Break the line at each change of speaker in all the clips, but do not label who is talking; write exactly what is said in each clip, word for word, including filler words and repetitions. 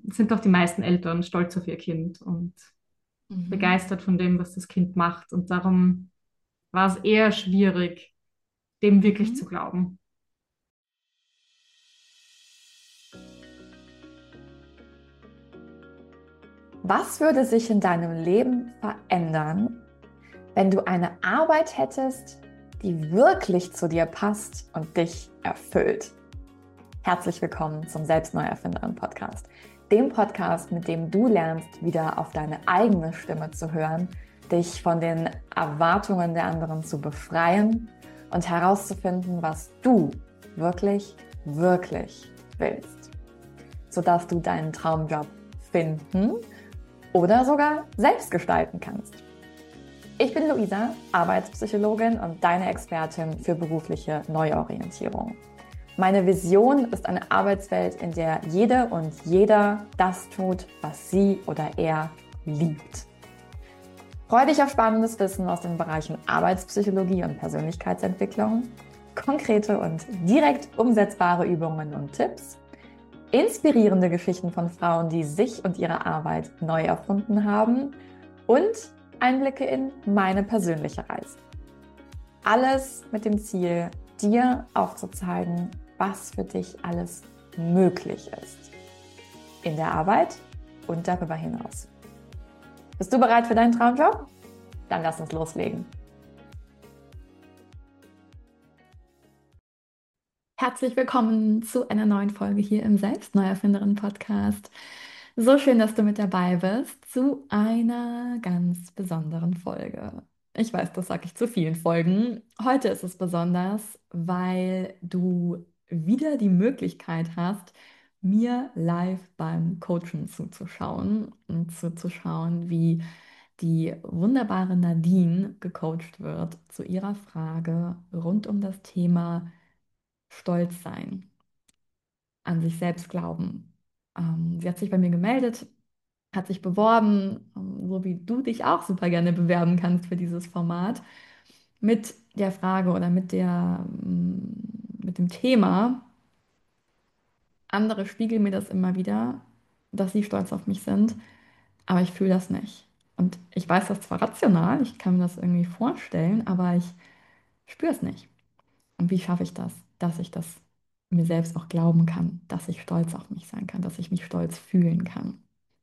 sind doch die meisten Eltern stolz auf ihr Kind und
Mhm.
begeistert von dem, was das Kind macht. Und darum war es eher schwierig, dem wirklich
Mhm.
zu glauben.
Was würde sich in deinem Leben verändern, wenn du eine Arbeit hättest, die wirklich zu dir passt und dich erfüllt? Herzlich willkommen zum Selbstneuerfinderin Podcast, dem Podcast, mit dem du lernst, wieder auf deine eigene Stimme zu hören, dich von den Erwartungen der anderen zu befreien und herauszufinden, was du wirklich, wirklich willst, sodass du deinen Traumjob finden oder sogar selbst gestalten kannst. Ich bin Luisa, Arbeitspsychologin und deine Expertin für berufliche Neuorientierung. Meine Vision ist eine Arbeitswelt, in der jede und jeder das tut, was sie oder er liebt. Freue dich auf spannendes Wissen aus den Bereichen Arbeitspsychologie und Persönlichkeitsentwicklung, konkrete und direkt umsetzbare Übungen und Tipps, inspirierende Geschichten von Frauen, die sich und ihre Arbeit neu erfunden haben und Einblicke in meine persönliche Reise. Alles mit dem Ziel, dir aufzuzeigen, was für dich alles möglich ist. In der Arbeit und darüber hinaus. Bist du bereit für deinen Traumjob? Dann lass uns loslegen. Herzlich willkommen zu einer neuen Folge hier im Selbstneuerfinderin Podcast. So schön, dass du mit dabei bist zu einer ganz besonderen Folge. Ich weiß, das sage ich zu vielen Folgen. Heute ist es besonders, weil du wieder die Möglichkeit hast, mir live beim Coachen zuzuschauen und zuzuschauen, wie die wunderbare Nadine gecoacht wird zu ihrer Frage rund um das Thema Stolz sein, an sich selbst glauben. Ähm, sie hat sich bei mir gemeldet, hat sich beworben, ähm, so wie du dich auch super gerne bewerben kannst für dieses Format, mit der Frage oder mit der, ähm, mit dem Thema, andere spiegeln mir das immer wieder, dass sie stolz auf mich sind, aber ich fühle das nicht. Und ich weiß das zwar rational, ich kann mir das irgendwie vorstellen, aber ich spüre es nicht. Und wie schaffe ich das, dass ich das mir selbst auch glauben kann, dass ich stolz auf mich sein kann, dass ich mich stolz fühlen kann?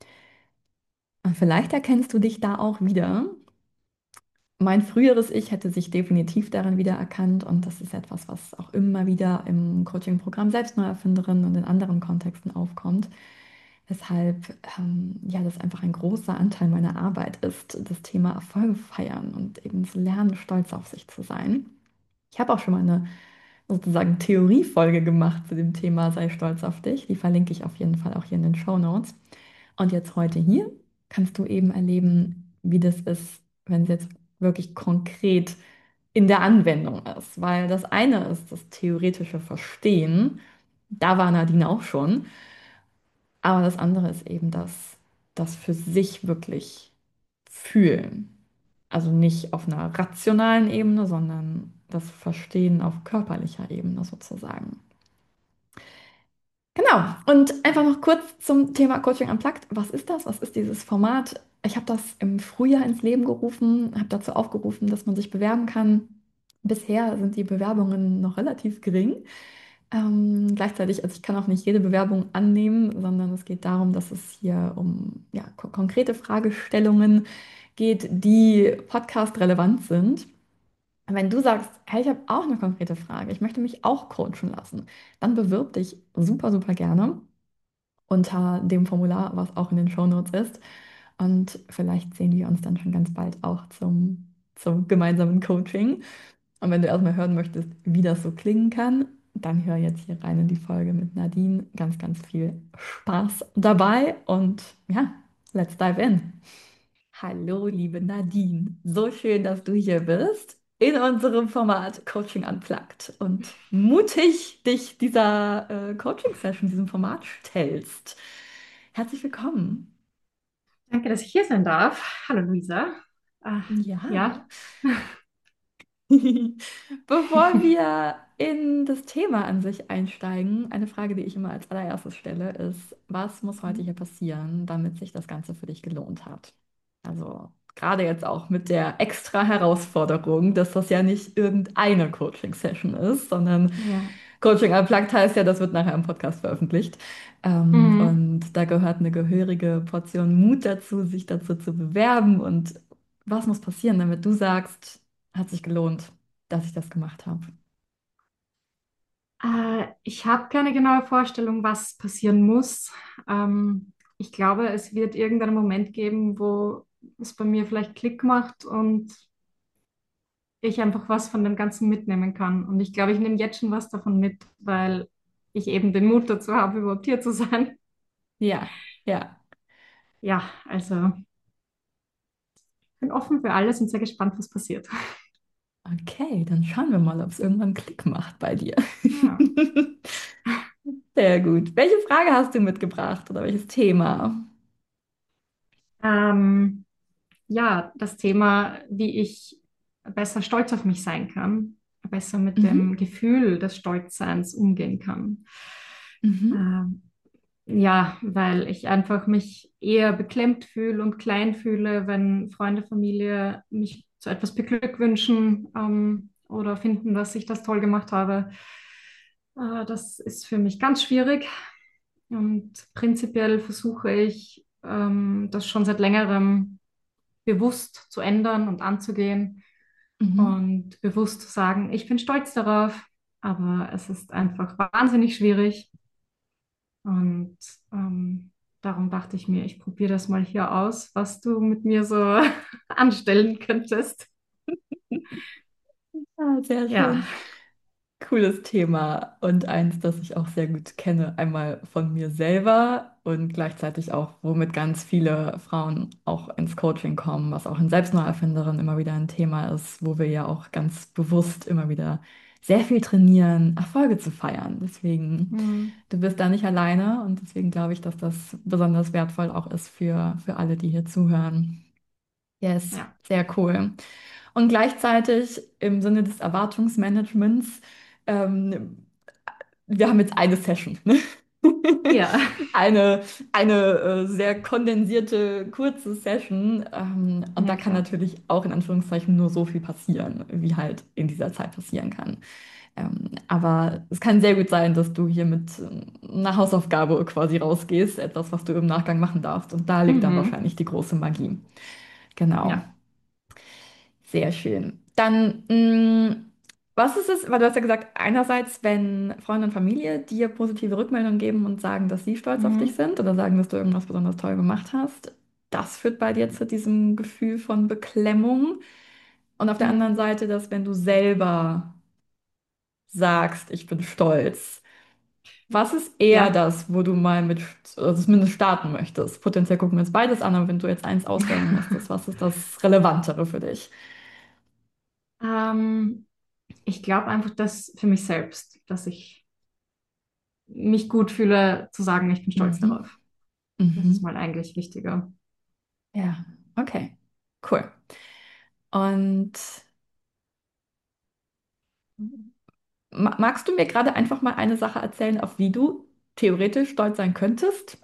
Und vielleicht erkennst du dich da auch wieder. Mein früheres Ich hätte sich definitiv darin wiedererkannt und das ist etwas, was auch immer wieder im Coaching-Programm Selbstneuerfinderin und in anderen Kontexten aufkommt. Weshalb ähm, ja, das einfach ein großer Anteil meiner Arbeit ist, das Thema Erfolge feiern und eben zu lernen, stolz auf sich zu sein. Ich habe auch schon mal eine sozusagen Theoriefolge gemacht zu dem Thema Sei stolz auf dich. Die verlinke ich auf jeden Fall auch hier in den Show Notes. Und jetzt heute hier kannst du eben erleben, wie das ist, wenn es jetzt wirklich konkret in der Anwendung ist. Weil das eine ist das theoretische Verstehen, da war Nadine auch schon, aber das andere ist eben das, das für sich wirklich fühlen. Also nicht auf einer rationalen Ebene, sondern das Verstehen auf körperlicher Ebene sozusagen. Genau. Und einfach noch kurz zum Thema Coaching Unplugged. Was ist das? Was ist dieses Format? Ich habe das im Frühjahr ins Leben gerufen, habe dazu aufgerufen, dass man sich bewerben kann. Bisher sind die Bewerbungen noch relativ gering. Ähm, gleichzeitig, also ich kann auch nicht jede Bewerbung annehmen, sondern es geht darum, dass es hier um ja, ko konkrete Fragestellungen geht, die podcast-relevant sind. Wenn du sagst, hey, ich habe auch eine konkrete Frage, ich möchte mich auch coachen lassen, dann bewirb dich super, super gerne unter dem Formular, was auch in den Shownotes ist. Und vielleicht sehen wir uns dann schon ganz bald auch zum, zum gemeinsamen Coaching. Und wenn du erstmal hören möchtest, wie das so klingen kann, dann hör jetzt hier rein in die Folge mit Nadine. Ganz, ganz viel Spaß dabei und ja, let's dive in. Hallo, liebe Nadine. So schön, dass du hier bist in unserem Format Coaching Unplugged und mutig dich dieser äh, Coaching-Session, diesem Format stellst. Herzlich willkommen.
Danke, dass ich hier sein darf. Hallo Luisa. Ah,
Ja.
ja,
Bevor wir in das Thema an sich einsteigen, eine Frage, die ich immer als allererstes stelle, ist, was muss heute hier passieren, damit sich das Ganze für dich gelohnt hat? Also gerade jetzt auch mit der extra Herausforderung, dass das ja nicht irgendeine Coaching-Session ist, sondern
Ja.
Coaching Unplugged heißt ja, das wird nachher im Podcast veröffentlicht. Ähm,
Mhm.
und da gehört eine gehörige Portion Mut dazu, sich dazu zu bewerben. Und was muss passieren, damit du sagst, hat sich gelohnt, dass ich das gemacht habe?
Äh, ich habe keine genaue Vorstellung, was passieren muss. Ähm, ich glaube, es wird irgendeinen Moment geben, wo es bei mir vielleicht Klick macht und ich einfach was von dem Ganzen mitnehmen kann. Und ich glaube, ich nehme jetzt schon was davon mit, weil ich eben den Mut dazu habe, überhaupt hier zu sein.
Ja, ja.
Ja, also ich bin offen für alles und sehr gespannt, was passiert.
Okay, dann schauen wir mal, ob es irgendwann Klick macht bei dir.
Ja.
Sehr gut. Welche Frage hast du mitgebracht oder welches Thema?
Ähm, ja, das Thema, wie ich besser stolz auf mich sein kann, besser mit
Mhm,
dem Gefühl des Stolzseins umgehen kann.
mhm,
Ähm, ja, weil ich einfach mich eher beklemmt fühle und klein fühle, wenn Freunde, Familie mich zu etwas beglückwünschen, ähm, oder finden, dass ich das toll gemacht habe. Äh, das ist für mich ganz schwierig. Und prinzipiell versuche ich, ähm, das schon seit längerem bewusst zu ändern und anzugehen
mhm.
und bewusst zu sagen, ich bin stolz darauf, aber es ist einfach wahnsinnig schwierig. Und ähm, darum dachte ich mir, ich probiere das mal hier aus, was du mit mir so anstellen könntest.
Ah, sehr
Ja.
schön. Cooles Thema und eins, das ich auch sehr gut kenne, einmal von mir selber und gleichzeitig auch, womit ganz viele Frauen auch ins Coaching kommen, was auch in Selbstneuerfinderinnen immer wieder ein Thema ist, wo wir ja auch ganz bewusst immer wieder sehr viel trainieren, Erfolge zu feiern. Deswegen,
Hm.
du bist da nicht alleine und deswegen glaube ich, dass das besonders wertvoll auch ist für, für alle, die hier zuhören. Yes,
Ja.
sehr cool. Und gleichzeitig im Sinne des Erwartungsmanagements, ähm, wir haben jetzt eine Session, ne?
Ja.
Eine, eine äh, sehr kondensierte, kurze Session. Ähm, und da
Ja,
kann
klar.
natürlich auch in Anführungszeichen nur so viel passieren, wie halt in dieser Zeit passieren kann. Ähm, aber es kann sehr gut sein, dass du hier mit äh, einer Hausaufgabe quasi rausgehst, etwas, was du im Nachgang machen darfst. Und da liegt dann
Mhm.
wahrscheinlich die große Magie. Genau.
Ja.
Sehr schön. Dann, mh, was ist es, weil du hast ja gesagt, einerseits, wenn Freunde und Familie dir positive Rückmeldungen geben und sagen, dass sie stolz auf dich
Mhm.
sind oder sagen, dass du irgendwas besonders toll gemacht hast, das führt bei dir zu diesem Gefühl von Beklemmung. Und auf der anderen
Mhm.
Seite, dass wenn du selber sagst, ich bin stolz, was ist eher
Ja.
das, wo du mal mit, also zumindest starten möchtest? Potenziell gucken wir uns beides an, aber wenn du jetzt eins auswählen müsstest, was ist das Relevantere für dich?
Ähm, ich glaube einfach, dass für mich selbst, dass ich mich gut fühle, zu sagen, ich bin stolz
Mhm.
darauf. Das ist
Mhm.
mal eigentlich wichtiger.
Ja, okay, cool. Und ma- magst du mir gerade einfach mal eine Sache erzählen, auf die du theoretisch stolz sein könntest?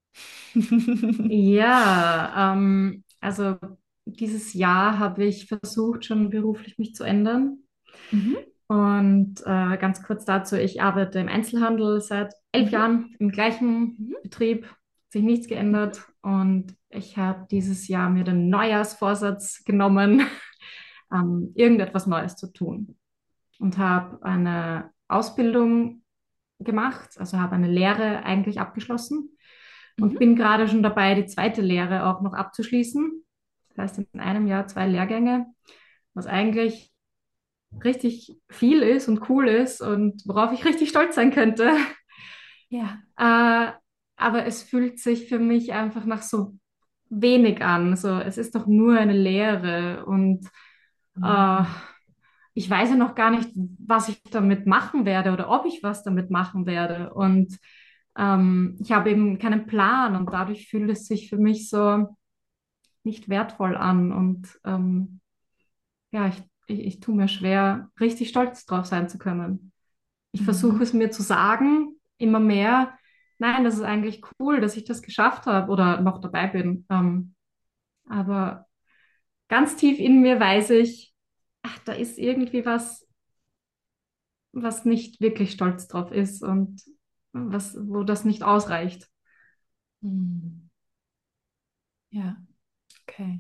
Ja, ähm, also dieses Jahr habe ich versucht, schon beruflich mich zu ändern.
Mhm,
Und äh, ganz kurz dazu, ich arbeite im Einzelhandel seit elf
mhm,
Jahren im gleichen
mhm,
Betrieb, hat sich nichts
mhm,
geändert. Und ich habe dieses Jahr mir den Neujahrsvorsatz genommen, ähm, irgendetwas Neues zu tun. Und habe eine Ausbildung gemacht, also habe eine Lehre eigentlich abgeschlossen und
mhm.
bin gerade schon dabei, die zweite Lehre auch noch abzuschließen. Das heißt, in einem Jahr zwei Lehrgänge, was eigentlich richtig viel ist und cool ist und worauf ich richtig stolz sein könnte.
Ja.
Äh, aber es fühlt sich für mich einfach nach so wenig an. So, es ist doch nur eine Lehre und äh,
Mhm.
ich weiß ja noch gar nicht, was ich damit machen werde oder ob ich was damit machen werde. Und ähm, ich habe eben keinen Plan und dadurch fühlt es sich für mich so nicht wertvoll an. Und ähm, ja, ich ich, ich tue mir schwer, richtig stolz drauf sein zu können. Ich versuche
Mhm.
es mir zu sagen, immer mehr, nein, das ist eigentlich cool, dass ich das geschafft habe oder noch dabei bin. Ähm, aber ganz tief in mir weiß ich, ach, da ist irgendwie was, was nicht wirklich stolz drauf ist und was, wo das nicht ausreicht.
Mhm. Ja, okay.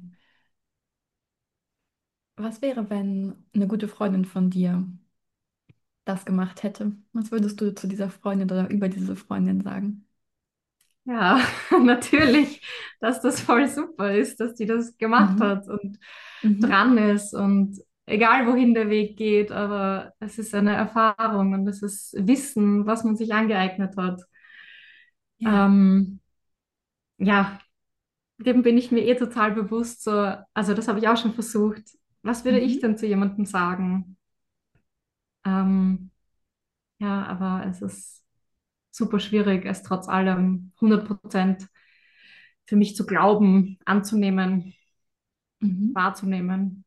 Was wäre, wenn eine gute Freundin von dir das gemacht hätte? Was würdest du zu dieser Freundin oder über diese Freundin sagen?
Ja, natürlich, dass das voll super ist, dass die das gemacht
Mhm.
hat und
Mhm.
dran ist und egal wohin der Weg geht, aber es ist eine Erfahrung und es ist Wissen, was man sich angeeignet hat.
Ja.
Ähm, ja, dem bin ich mir eh total bewusst. So, also das habe ich auch schon versucht. Was würde ich
Mhm.
denn zu jemandem sagen? Ähm, ja, aber es ist super schwierig, es trotz allem hundert Prozent für mich zu glauben, anzunehmen,
Mhm.
wahrzunehmen.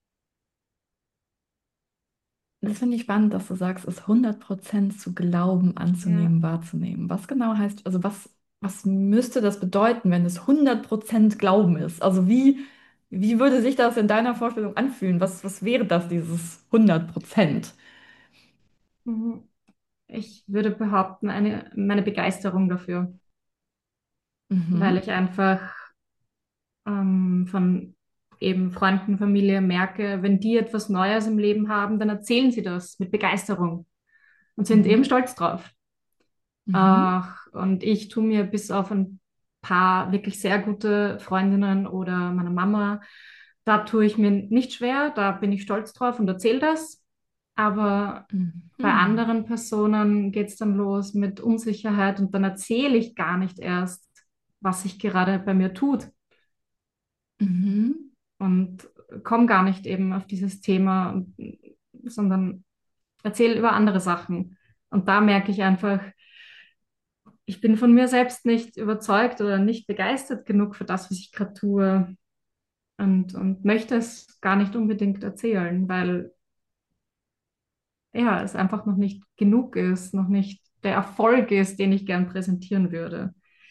Das finde ich spannend, dass du sagst, es hundert Prozent zu glauben,
Ja.
anzunehmen, wahrzunehmen. Was genau heißt, also was, was müsste das bedeuten, wenn es hundert Prozent Glauben ist? Also wie, wie würde sich das in deiner Vorstellung anfühlen? Was, was wäre das, dieses hundert Prozent?
Mhm. Ich würde behaupten, eine, meine Begeisterung dafür, weil
Mhm.
ich einfach ähm, von eben Freunden, Familie merke, wenn die etwas Neues im Leben haben, dann erzählen sie das mit Begeisterung und sind eben
Mhm.
stolz drauf.
Mhm.
Ach, und ich tue mir bis auf ein paar wirklich sehr gute Freundinnen oder meiner Mama, da tue ich mir nicht schwer, da bin ich stolz drauf und erzähle das. Aber bei
Mhm.
anderen Personen geht es dann los mit Unsicherheit und dann erzähle ich gar nicht erst, was sich gerade bei mir tut
Mhm.
und komme gar nicht eben auf dieses Thema, sondern erzähle über andere Sachen. Und da merke ich einfach, ich bin von mir selbst nicht überzeugt oder nicht begeistert genug für das, was ich gerade tue und, und möchte es gar nicht unbedingt erzählen, weil ja, es einfach noch nicht genug ist, noch nicht der Erfolg ist, den ich gern präsentieren würde.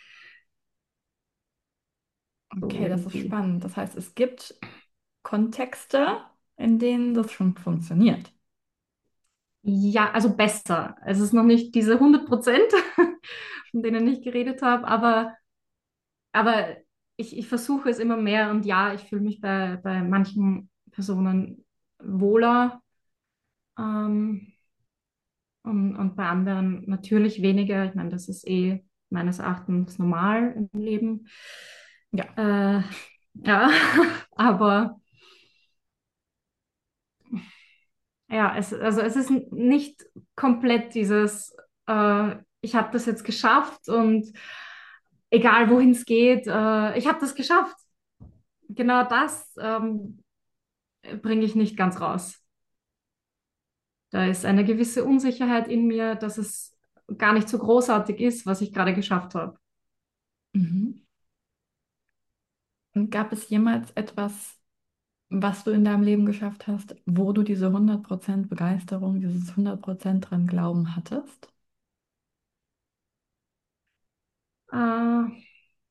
So
Okay, das ist
irgendwie.
spannend. Das heißt, es gibt Kontexte, in denen das schon funktioniert.
Ja, also besser. Es ist noch nicht diese hundert Prozent, von denen ich geredet habe, aber, aber ich, ich versuche es immer mehr und ja, ich fühle mich bei, bei manchen Personen wohler. Ähm, Und, und bei anderen natürlich weniger. Ich meine, das ist eh meines Erachtens normal im Leben.
Ja.
Äh, ja, aber ja, es, also es ist nicht komplett dieses, äh, ich habe das jetzt geschafft und egal wohin es geht, äh, ich habe das geschafft. Genau das ähm, bringe ich nicht ganz raus. Da ist eine gewisse Unsicherheit in mir, dass es gar nicht so großartig ist, was ich gerade geschafft habe.
Mhm. Und gab es jemals etwas, was du in deinem Leben geschafft hast, wo du diese hundert Prozent Begeisterung, dieses hundert Prozent dran Glauben hattest?
Äh,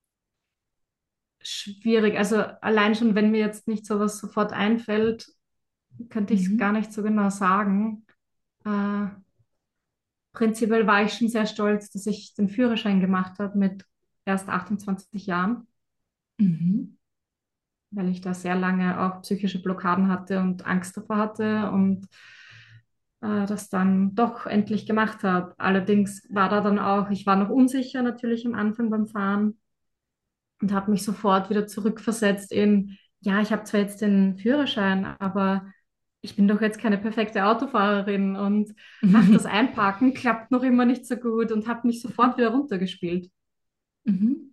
Schwierig. Also allein schon, wenn mir jetzt nicht so was sofort einfällt, könnte ich es gar
Mhm.
nicht so genau sagen. Äh, Prinzipiell war ich schon sehr stolz, dass ich den Führerschein gemacht habe mit erst achtundzwanzig Jahren,
Mhm.
weil ich da sehr lange auch psychische Blockaden hatte und Angst davor hatte und äh, das dann doch endlich gemacht habe. Allerdings war da dann auch, ich war noch unsicher natürlich am Anfang beim Fahren und habe mich sofort wieder zurückversetzt in, ja, ich habe zwar jetzt den Führerschein, aber ich bin doch jetzt keine perfekte Autofahrerin und ach, das
Mhm.
Einparken klappt noch immer nicht so gut und habe mich sofort wieder runtergespielt.
Mhm.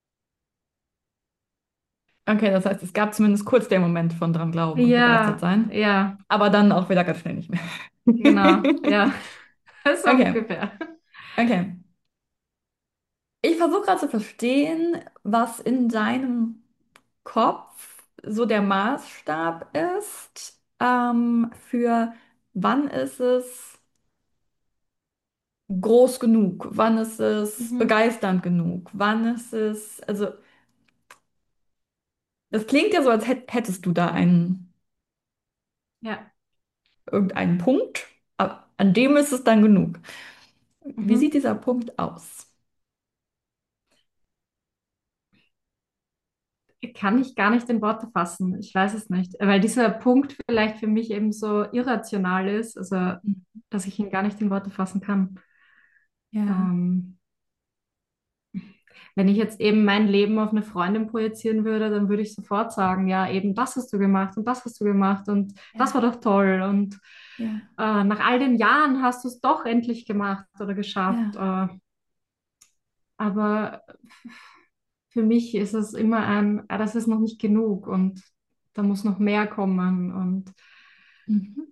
Okay, das heißt, es gab zumindest kurz den Moment von dran glauben und begeistert
Ja,
sein,
ja,
aber dann auch wieder ganz schnell nicht mehr.
genau, ja, so
Okay,
ungefähr.
okay. Ich versuche gerade zu verstehen, was in deinem Kopf so der Maßstab ist, ähm, für wann ist es groß genug, wann ist es
Mhm.
begeisternd genug, wann ist es, also das klingt ja so, als hätt, hättest du da einen,
Ja.
irgendeinen Punkt, aber an dem ist es dann genug. Wie sieht
Mhm.
dieser Punkt aus?
Kann ich gar nicht in Worte fassen. Ich weiß es nicht, weil dieser Punkt vielleicht für mich eben so irrational ist, also dass ich ihn gar nicht in Worte fassen kann.
Ja,
Ähm, Wenn ich jetzt eben mein Leben auf eine Freundin projizieren würde, dann würde ich sofort sagen, ja, eben das hast du gemacht und das hast du gemacht und das
ja,
war doch toll. Und
ja,
äh, nach all den Jahren hast du es doch endlich gemacht oder geschafft.
ja.
Äh, aber für mich ist es immer ein, ah, das ist noch nicht genug und da muss noch mehr kommen. Und
Mhm.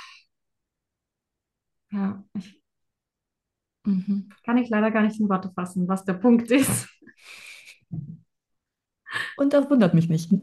ja, ich
Mhm.
kann ich leider gar nicht in Worte fassen, was der Punkt ist.
Und das wundert mich nicht.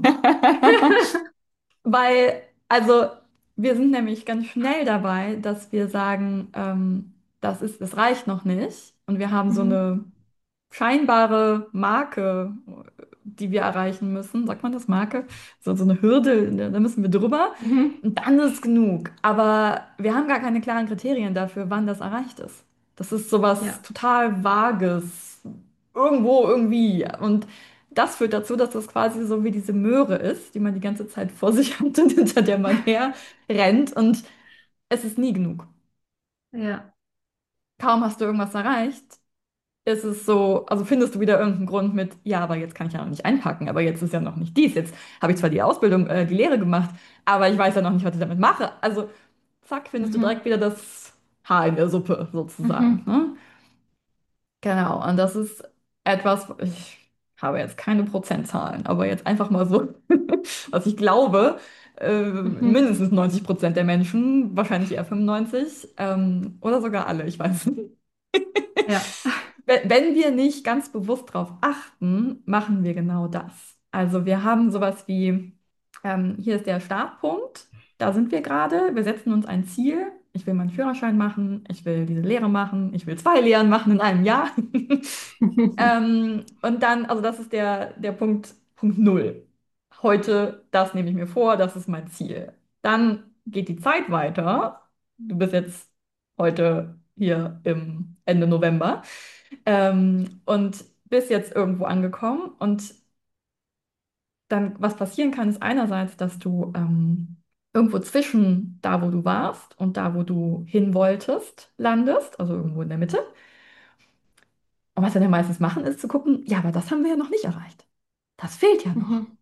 Weil, also, wir sind nämlich ganz schnell dabei, dass wir sagen, ähm, das ist, es reicht noch nicht. Und wir haben so
Mhm.
eine scheinbare Marke, die wir erreichen müssen. Sagt man das Marke? So, so eine Hürde, da da müssen wir drüber.
Mhm.
Und dann ist genug. Aber wir haben gar keine klaren Kriterien dafür, wann das erreicht ist. Das ist sowas
Ja.
total Vages. Irgendwo, irgendwie. Und das führt dazu, dass das quasi so wie diese Möhre ist, die man die ganze Zeit vor sich hat und hinter der man her rennt. Und es ist nie genug.
Ja.
Kaum hast du irgendwas erreicht, ist es so, also findest du wieder irgendeinen Grund mit, ja, aber jetzt kann ich ja noch nicht einpacken, aber jetzt ist ja noch nicht dies. Jetzt habe ich zwar die Ausbildung, äh, die Lehre gemacht, aber ich weiß ja noch nicht, was ich damit mache. Also, zack, findest du
Mhm.
direkt wieder das Haar in der Suppe sozusagen.
Mhm.
Ne? Genau, und das ist etwas, ich habe jetzt keine Prozentzahlen, aber jetzt einfach mal so, was ich glaube, äh,
Mhm.
mindestens neunzig Prozent der Menschen, wahrscheinlich eher fünfundneunzig, ähm, oder sogar alle, ich weiß nicht.
Ja.
Wenn wenn wir nicht ganz bewusst darauf achten, machen wir genau das. Also wir haben sowas wie, ähm, hier ist der Startpunkt, da sind wir gerade, wir setzen uns ein Ziel. Ich will meinen Führerschein machen, ich will diese Lehre machen, ich will zwei Lehren machen in einem Jahr. Ähm, und dann, also das ist der, der Punkt, Punkt Null. Heute, das nehme ich mir vor, das ist mein Ziel. Dann geht die Zeit weiter. Du bist jetzt heute hier im Ende November ähm, und bist jetzt irgendwo angekommen. Und dann, was passieren kann, ist einerseits, dass du ähm, irgendwo zwischen da, wo du warst und da, wo du hin wolltest, landest, also irgendwo in der Mitte. Und was wir dann meistens machen, ist zu gucken, ja, aber das haben wir ja noch nicht erreicht. Das fehlt ja noch.
Mhm.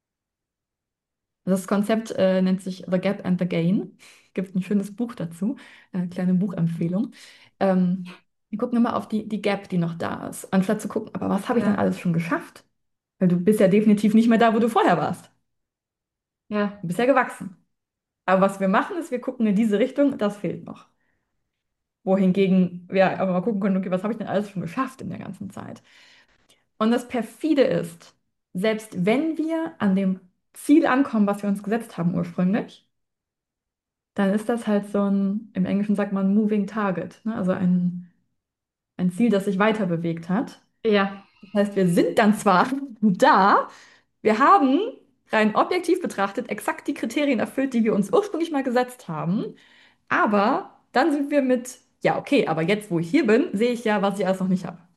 Das Konzept äh, nennt sich The Gap and the Gain. Gibt ein schönes Buch dazu, äh, kleine Buchempfehlung. Ähm, wir gucken immer auf die, die Gap, die noch da ist, anstatt zu gucken, aber was habe ich denn
Ja.
alles schon geschafft? Weil du bist ja definitiv nicht mehr da, wo du vorher warst.
Ja.
Du bist ja gewachsen. Aber was wir machen, ist, wir gucken in diese Richtung, das fehlt noch. Wohingegen wir aber mal gucken können, okay, was habe ich denn alles schon geschafft in der ganzen Zeit? Und das perfide ist, selbst wenn wir an dem Ziel ankommen, was wir uns gesetzt haben ursprünglich, dann ist das halt so ein, im Englischen sagt man Moving Target, ne? Also ein, ein Ziel, das sich weiter bewegt hat.
Ja.
Das heißt, wir sind dann zwar da, wir haben rein objektiv betrachtet exakt die Kriterien erfüllt, die wir uns ursprünglich mal gesetzt haben, aber dann sind wir mit, ja, okay, aber jetzt, wo ich hier bin, sehe ich ja, was ich alles noch nicht habe.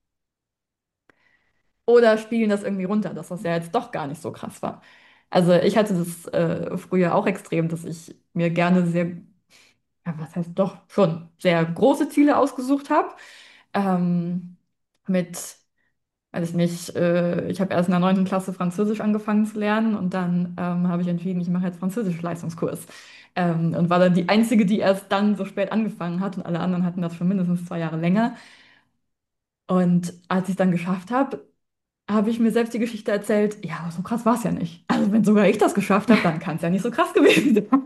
Oder spielen das irgendwie runter, dass das ja jetzt doch gar nicht so krass war. Also ich hatte das äh, früher auch extrem, dass ich mir gerne sehr, ja, was heißt doch, schon sehr große Ziele ausgesucht habe. Ähm, mit, weiß ich nicht, äh, ich habe erst in der neunten Klasse Französisch angefangen zu lernen und dann ähm, habe ich entschieden, ich mache jetzt Französisch-Leistungskurs. Ähm, und war dann die Einzige, die erst dann so spät angefangen hat und alle anderen hatten das schon mindestens zwei Jahre länger. Und als ich es dann geschafft habe, habe ich mir selbst die Geschichte erzählt, ja, aber so krass war es ja nicht. Also wenn sogar ich das geschafft habe, dann kann es ja nicht so krass gewesen sein.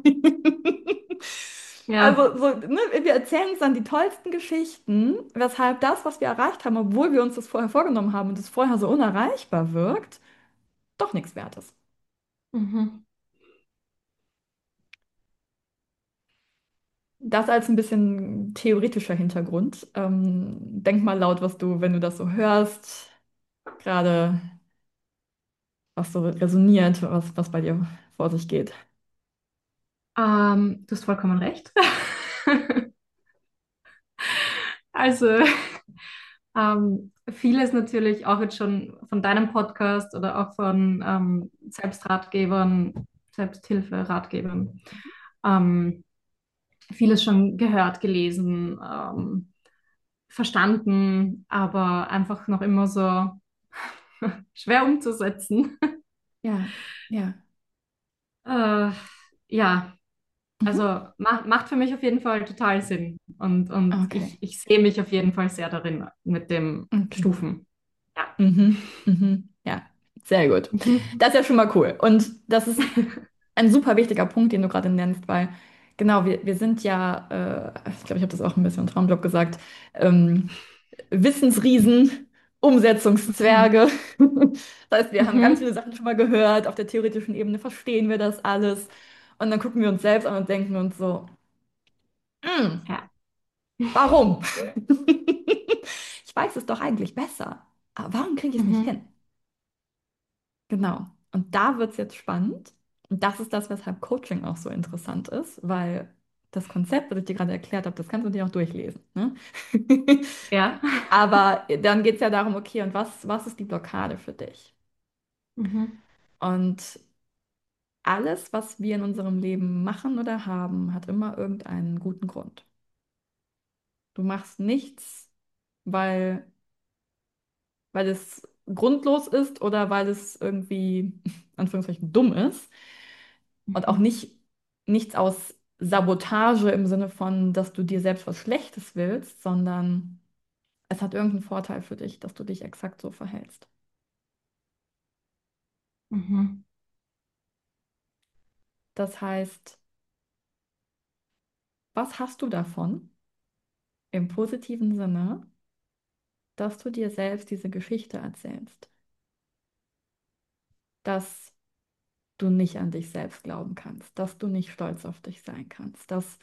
Ja.
Also so, ne, wir erzählen uns dann die tollsten Geschichten, weshalb das, was wir erreicht haben, obwohl wir uns das vorher vorgenommen haben und es vorher so unerreichbar wirkt, doch nichts wert ist.
Mhm.
das als ein bisschen theoretischer Hintergrund. Ähm, denk mal laut, was du, wenn du das so hörst, gerade was so resoniert, was, was bei dir vor sich geht.
Ähm, du hast vollkommen recht. Also, ähm, vieles natürlich auch jetzt schon von deinem Podcast oder auch von ähm, Selbstratgebern, Selbsthilfe-Ratgebern, ähm, vieles schon gehört, gelesen, ähm, verstanden, aber einfach noch immer so schwer umzusetzen.
Ja, ja.
Äh, ja, also
Mhm.
ma macht für mich auf jeden Fall total Sinn. Und, und
Okay,
ich, ich sehe mich auf jeden Fall sehr darin mit dem
okay.
Stufen. Ja.
Mhm. Mhm. Ja, sehr gut.
Mhm.
Das ist ja schon mal cool. Und das ist ein super wichtiger Punkt, den du gerade nennst, weil genau, wir, wir sind ja, äh, ich glaube, ich habe das auch ein bisschen im Traumjob gesagt, ähm, Wissensriesen,
Mhm.
Umsetzungszwerge. Das heißt, wir haben ganz
Mhm.
viele Sachen schon mal gehört, auf der theoretischen Ebene verstehen wir das alles. Und dann gucken wir uns selbst an und denken uns so, "Hm,
Ja.
warum? Ich weiß es doch eigentlich besser. Aber warum kriege ich es nicht
Mhm.
hin? Genau. Und da wird es jetzt spannend. Und das ist das, weshalb Coaching auch so interessant ist, weil das Konzept, das ich dir gerade erklärt habe, das kannst du dir auch durchlesen. Ne?
Ja.
Aber dann geht es ja darum, okay, und was, was ist die Blockade für dich?
Mhm.
Und alles, was wir in unserem Leben machen oder haben, hat immer irgendeinen guten Grund. Du machst nichts, weil, weil es grundlos ist oder weil es irgendwie, Anführungszeichen, dumm ist. Und auch
Mhm.
nicht nichts aus Sabotage im Sinne von, dass du dir selbst was Schlechtes willst, sondern es hat irgendeinen Vorteil für dich, dass du dich exakt so verhältst.
Mhm.
Das heißt, was hast du davon im positiven Sinne, dass du dir selbst diese Geschichte erzählst, dass du nicht an dich selbst glauben kannst, dass du nicht stolz auf dich sein kannst, dass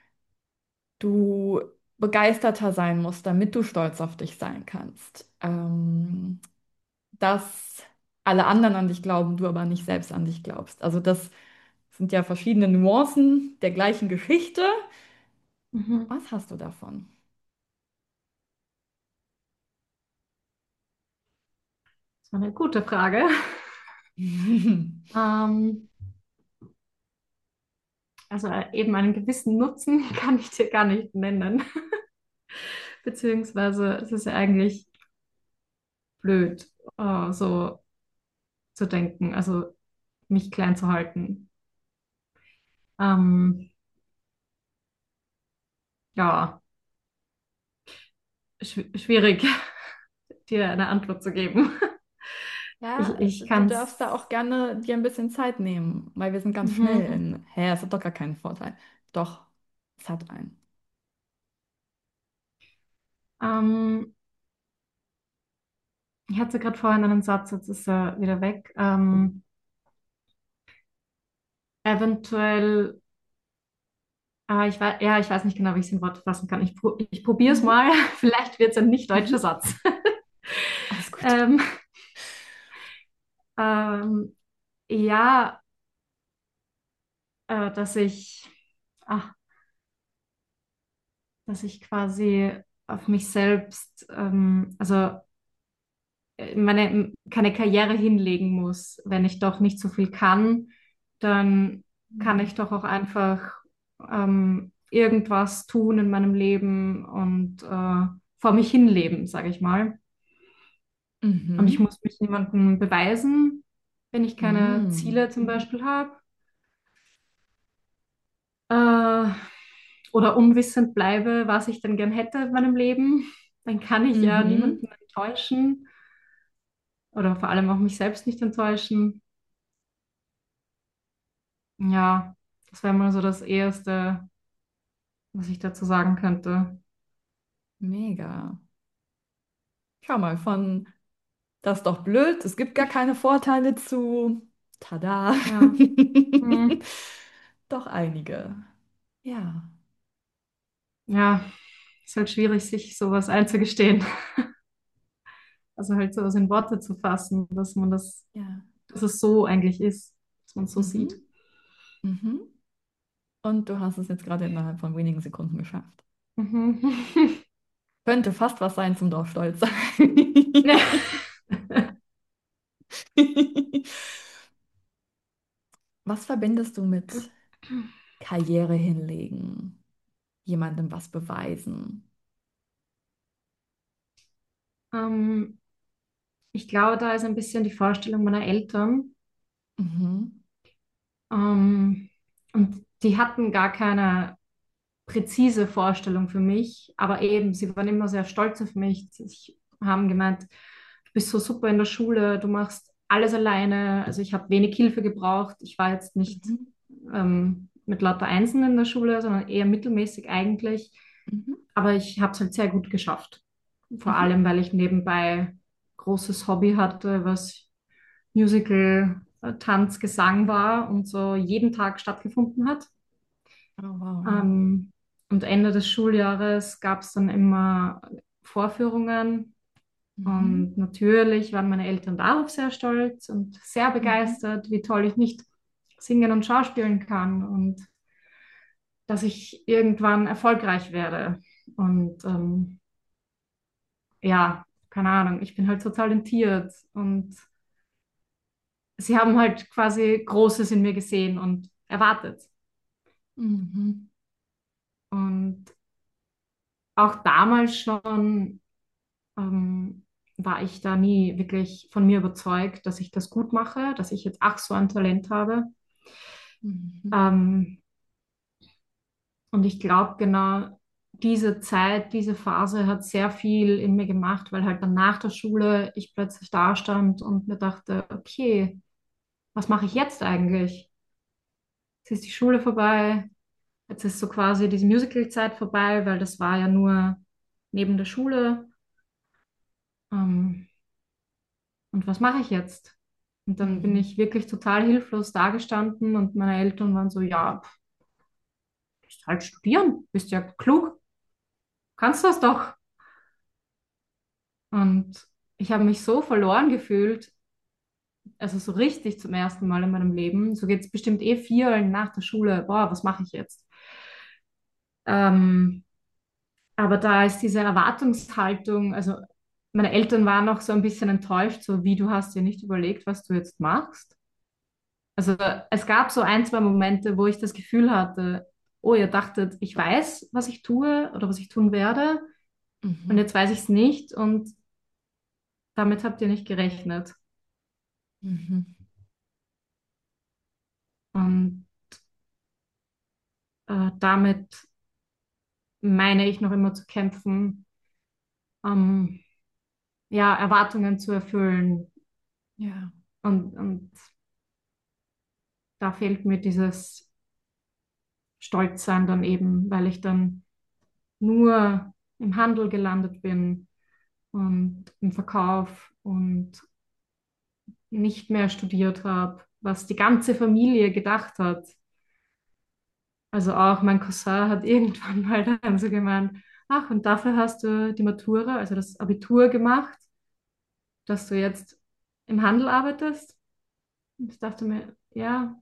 du begeisterter sein musst, damit du stolz auf dich sein kannst. Ähm, dass alle anderen an dich glauben, du aber nicht selbst an dich glaubst. Also das sind ja verschiedene Nuancen der gleichen Geschichte.
Mhm.
Was hast du davon?
Das war eine gute Frage. Ähm, also äh, eben einen gewissen Nutzen kann ich dir gar nicht nennen. Beziehungsweise es ist ja eigentlich blöd, äh, so zu denken, also mich klein zu halten. Ähm, ja, schw schwierig, dir eine Antwort zu geben. Ich,
Ja,
ich
du
kann
darfst da
es.
auch gerne dir ein bisschen Zeit nehmen, weil wir sind ganz schnell
Mhm.
in, hä, es hat doch gar keinen Vorteil. Doch, es hat einen.
Ähm, ich hatte gerade vorhin einen Satz, jetzt ist er wieder weg. Ähm, eventuell, ah, ich weiß, ja, ich weiß nicht genau, wie ich es in Worte fassen kann. Ich, pro, ich probiere es
Mhm.
mal. Vielleicht wird es ein nicht deutscher
Mhm.
Satz.
Alles gut.
Ähm, ähm, ja, äh, dass ich, ach, dass ich quasi auf mich selbst, ähm, also äh, meine, keine Karriere hinlegen muss. Wenn ich doch nicht so viel kann, dann kann
Mhm.
ich doch auch einfach ähm, irgendwas tun in meinem Leben und äh, vor mich hinleben, sage ich mal. Und ich
Mhm.
muss mich niemandem beweisen, wenn ich keine
Mhm.
Ziele zum Beispiel habe. Äh, oder unwissend bleibe, was ich denn gern hätte in meinem Leben, dann kann ich ja
Mhm.
niemanden enttäuschen oder vor allem auch mich selbst nicht enttäuschen. Ja, das wäre mal so das Erste, was ich dazu sagen könnte.
Mega. Schau mal, von das ist doch blöd, es gibt gar keine Vorteile zu. Tada.
Ja. Hm.
Doch einige. Ja.
ja, ist halt schwierig, sich sowas einzugestehen. Also halt sowas in Worte zu fassen, dass man das,
Ja.
dass es so eigentlich ist, dass man es so
Mhm.
sieht.
Mhm. Und du hast es jetzt gerade innerhalb von wenigen Sekunden geschafft.
Mhm.
Könnte fast was sein zum Dorfstolz.
Ja.
Was verbindest du mit Karriere hinlegen, jemandem was beweisen?
Ähm, Ich glaube, da ist ein bisschen die Vorstellung meiner Eltern.
Mhm.
Ähm, und die hatten gar keine präzise Vorstellung für mich, aber eben, sie waren immer sehr stolz auf mich. Sie haben gemeint, du bist so super in der Schule, du machst alles alleine. Also ich habe wenig Hilfe gebraucht. Ich war jetzt nicht
Mhm.
ähm, mit lauter Einsen in der Schule, sondern eher mittelmäßig eigentlich.
Mhm.
Aber ich habe es halt sehr gut geschafft. Vor
Mhm.
allem, weil ich nebenbei großes Hobby hatte, was Musical, äh, Tanz, Gesang war und so jeden Tag stattgefunden hat.
Oh, wow, ja.
Ähm, und Ende des Schuljahres gab es dann immer Vorführungen.
Mhm.
Und natürlich waren meine Eltern darauf sehr stolz und sehr
Mhm.
begeistert, wie toll ich nicht singen und schauspielen kann und dass ich irgendwann erfolgreich werde. Und ähm, ja, keine Ahnung, ich bin halt so talentiert und sie haben halt quasi Großes in mir gesehen und erwartet.
Mhm.
Und auch damals schon ähm, war ich da nie wirklich von mir überzeugt, dass ich das gut mache, dass ich jetzt ach so ein Talent habe.
Mhm.
Ähm, und ich glaube, genau diese Zeit, diese Phase hat sehr viel in mir gemacht, weil halt dann nach der Schule ich plötzlich da stand und mir dachte, okay, was mache ich jetzt eigentlich? Jetzt ist die Schule vorbei, jetzt ist so quasi diese Musical-Zeit vorbei, weil das war ja nur neben der Schule. Ähm, und was mache ich jetzt? Und dann bin
Mhm.
ich wirklich total hilflos dagestanden und meine Eltern waren so, ja, pff, bist halt studieren, bist ja klug, kannst das doch. Und ich habe mich so verloren gefühlt, also so richtig zum ersten Mal in meinem Leben. So geht es bestimmt eh vielen nach der Schule, boah, was mache ich jetzt? Ähm, aber da ist diese Erwartungshaltung, also meine Eltern waren noch so ein bisschen enttäuscht, so wie du hast dir nicht überlegt, was du jetzt machst. Also es gab so ein, zwei Momente, wo ich das Gefühl hatte, oh, ihr dachtet, ich weiß, was ich tue oder was ich tun werde und
Mhm.
jetzt weiß ich es nicht und damit habt ihr nicht gerechnet.
Mhm.
Und äh, damit meine ich noch immer zu kämpfen, ähm, ja, Erwartungen zu erfüllen.
Ja.
Und, und da fehlt mir dieses Stolzsein dann eben, weil ich dann nur im Handel gelandet bin und im Verkauf und nicht mehr studiert habe, was die ganze Familie gedacht hat. Also auch mein Cousin hat irgendwann mal dann so gemeint, ach, und dafür hast du die Matura, also das Abitur gemacht, dass du jetzt im Handel arbeitest. Und ich dachte mir, ja,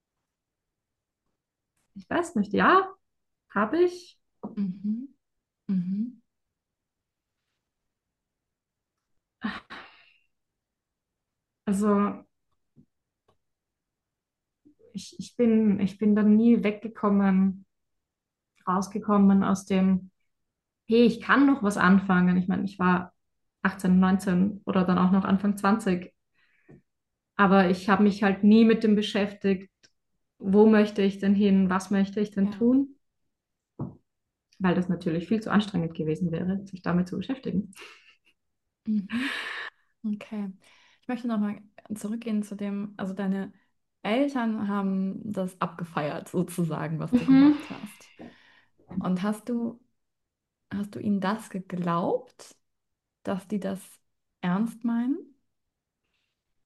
ich weiß nicht, ja, habe ich.
Mhm. Mhm.
Also ich, ich bin, ich bin dann nie weggekommen, rausgekommen aus dem, hey, ich kann noch was anfangen. Ich meine, ich war achtzehn, neunzehn oder dann auch noch Anfang zwanzig. Aber ich habe mich halt nie mit dem beschäftigt, wo möchte ich denn hin, was möchte ich denn
Ja.
tun, weil das natürlich viel zu anstrengend gewesen wäre, sich damit zu beschäftigen.
Mhm. Okay. Ich möchte nochmal zurückgehen zu dem, also deine Eltern haben das abgefeiert, sozusagen, was du
Mhm.
gemacht hast. Und hast du, hast du ihnen das geglaubt, dass die das ernst meinen?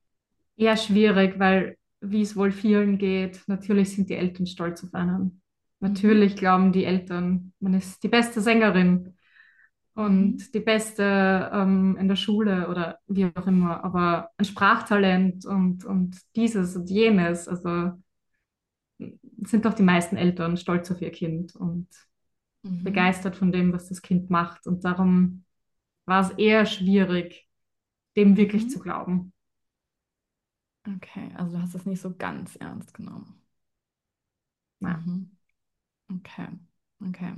Eher schwierig, weil, wie es wohl vielen geht, natürlich sind die Eltern stolz auf einen.
Mhm.
Natürlich glauben die Eltern, man ist die beste Sängerin
Mhm.
und die beste ähm, in der Schule oder wie auch immer, aber ein Sprachtalent und, und dieses und jenes, also sind doch die meisten Eltern stolz auf ihr Kind und
Mhm.
begeistert von dem, was das Kind macht. Und darum war es eher schwierig, dem wirklich
Mhm.
zu glauben.
Okay, also du hast es nicht so ganz ernst genommen.
Ja.
Mhm. Okay, okay.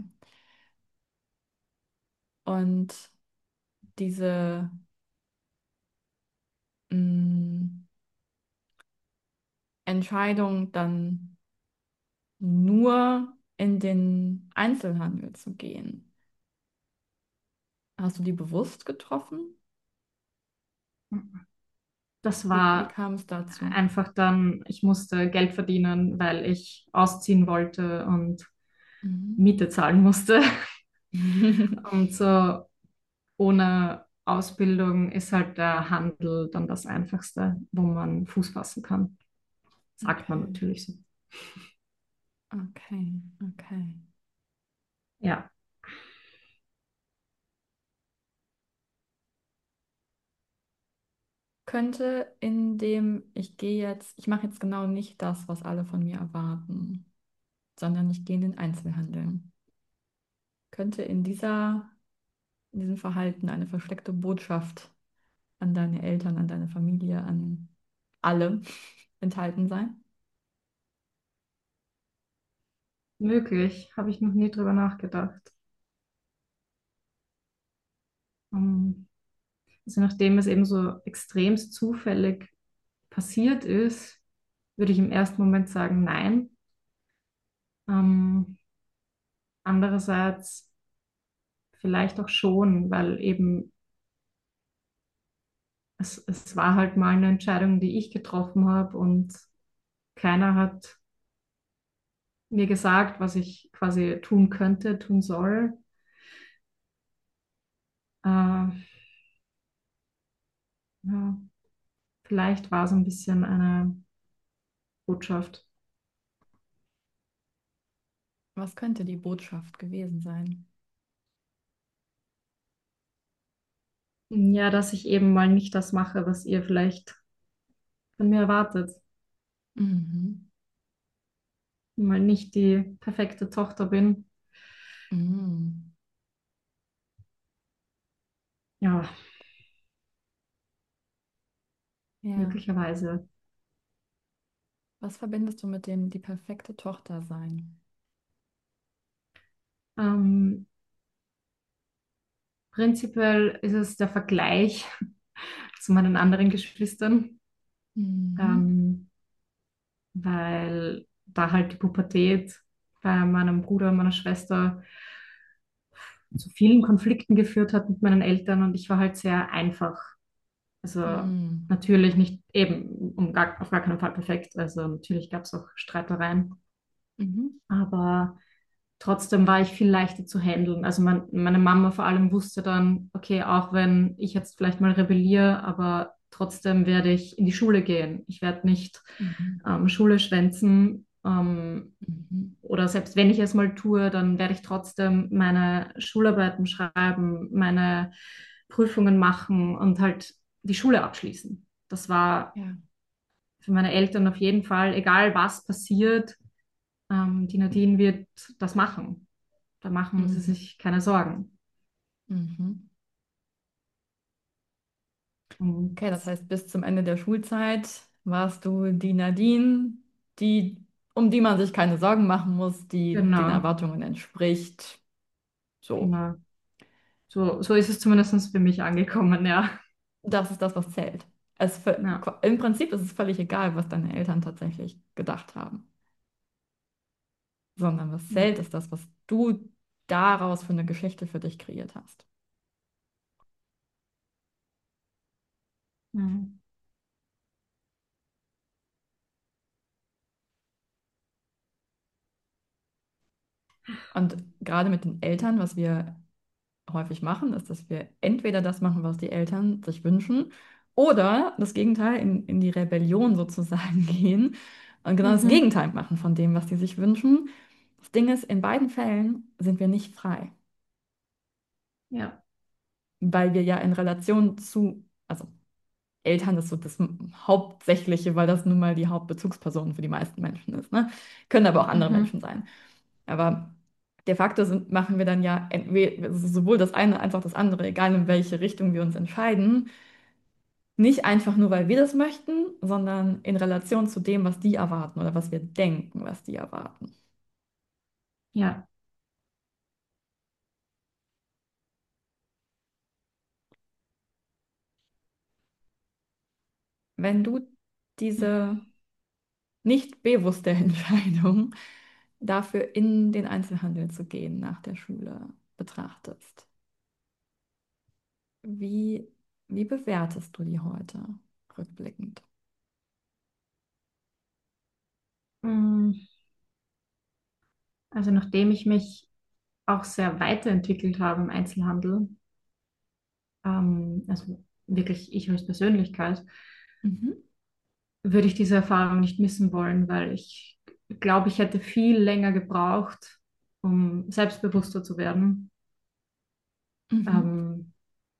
Und diese mh, Entscheidung dann nur in den Einzelhandel zu gehen, hast du die bewusst getroffen?
Das
Wie, wie
war
kam es dazu?
einfach dann, ich musste Geld verdienen, weil ich ausziehen wollte und
Mhm.
Miete zahlen musste. Und so ohne Ausbildung ist halt der Handel dann das Einfachste, wo man Fuß fassen kann. Sagt man
Okay,
natürlich so.
okay, okay.
Ja,
Könnte in dem, ich gehe jetzt, ich mache jetzt genau nicht das, was alle von mir erwarten, sondern ich gehe in den Einzelhandel. Könnte in dieser, in diesem Verhalten eine versteckte Botschaft an deine Eltern, an deine Familie, an alle enthalten sein?
möglich. Habe ich noch nie drüber nachgedacht. Ähm, Also nachdem es eben so extremst zufällig passiert ist, würde ich im ersten Moment sagen, nein. Ähm, Andererseits vielleicht auch schon, weil eben es, es war halt mal eine Entscheidung, die ich getroffen habe und keiner hat mir gesagt, was ich quasi tun könnte, tun soll. Äh, ja, vielleicht war es ein bisschen eine Botschaft.
Was könnte die Botschaft gewesen sein?
Ja, dass ich eben mal nicht das mache, was ihr vielleicht von mir erwartet.
Mhm.
Mal nicht die perfekte Tochter bin.
Mhm.
Ja,
Ja.
möglicherweise.
Was verbindest du mit dem die perfekte Tochter sein?
Ähm, Prinzipiell ist es der Vergleich zu meinen anderen Geschwistern,
Mhm.
ähm, weil da halt die Pubertät bei meinem Bruder und meiner Schwester zu vielen Konflikten geführt hat mit meinen Eltern und ich war halt sehr einfach. Also
Mhm.
natürlich nicht eben um gar, auf gar keinen Fall perfekt. Also natürlich gab es auch Streitereien,
Mhm.
aber trotzdem war ich viel leichter zu handeln. Also mein, meine Mama vor allem wusste dann, okay, auch wenn ich jetzt vielleicht mal rebelliere, aber trotzdem werde ich in die Schule gehen. Ich werde nicht
Mhm.
ähm, Schule schwänzen. Ähm,
Mhm.
oder selbst wenn ich es mal tue, dann werde ich trotzdem meine Schularbeiten schreiben, meine Prüfungen machen und halt die Schule abschließen. Das war
Ja.
für meine Eltern auf jeden Fall, egal was passiert, ähm, die Nadine wird das machen. Da machen sie
Mhm.
sich keine Sorgen.
Mhm.
Und
Okay, das heißt, bis zum Ende der Schulzeit warst du die Nadine, die, um die man sich keine Sorgen machen muss, die den
genau,
Erwartungen entspricht. So,
genau. So, so ist es zumindest für mich angekommen, ja.
das ist das, was zählt. Es, vö-
Ja,
Im Prinzip ist es völlig egal, was deine Eltern tatsächlich gedacht haben, sondern was
ja.
zählt, ist das, was du daraus für eine Geschichte für dich kreiert hast.
Ja.
Und gerade mit den Eltern, was wir häufig machen, ist, dass wir entweder das machen, was die Eltern sich wünschen, oder das Gegenteil, in, in die Rebellion sozusagen gehen und genau das
Mhm.
Gegenteil machen von dem, was die sich wünschen. Das Ding ist, in beiden Fällen sind wir nicht frei,
Ja.
weil wir ja in Relation zu, also Eltern ist so das Hauptsächliche, weil das nun mal die Hauptbezugsperson für die meisten Menschen ist, ne? Können aber auch andere
Mhm.
Menschen sein. Aber de facto sind, machen wir dann ja entweder sowohl das eine als auch das andere, egal in welche Richtung wir uns entscheiden, nicht einfach nur, weil wir das möchten, sondern in Relation zu dem, was die erwarten oder was wir denken, was die erwarten.
Ja.
Wenn du diese nicht bewusste Entscheidung dafür in den Einzelhandel zu gehen nach der Schule betrachtest, wie, wie bewertest du die heute rückblickend?
Mm, Also nachdem ich mich auch sehr weiterentwickelt habe im Einzelhandel, ähm, also wirklich ich als Persönlichkeit,
Mhm.
würde ich diese Erfahrung nicht missen wollen, weil ich glaube, ich hätte viel länger gebraucht, um selbstbewusster zu werden.
Mhm.
Ähm,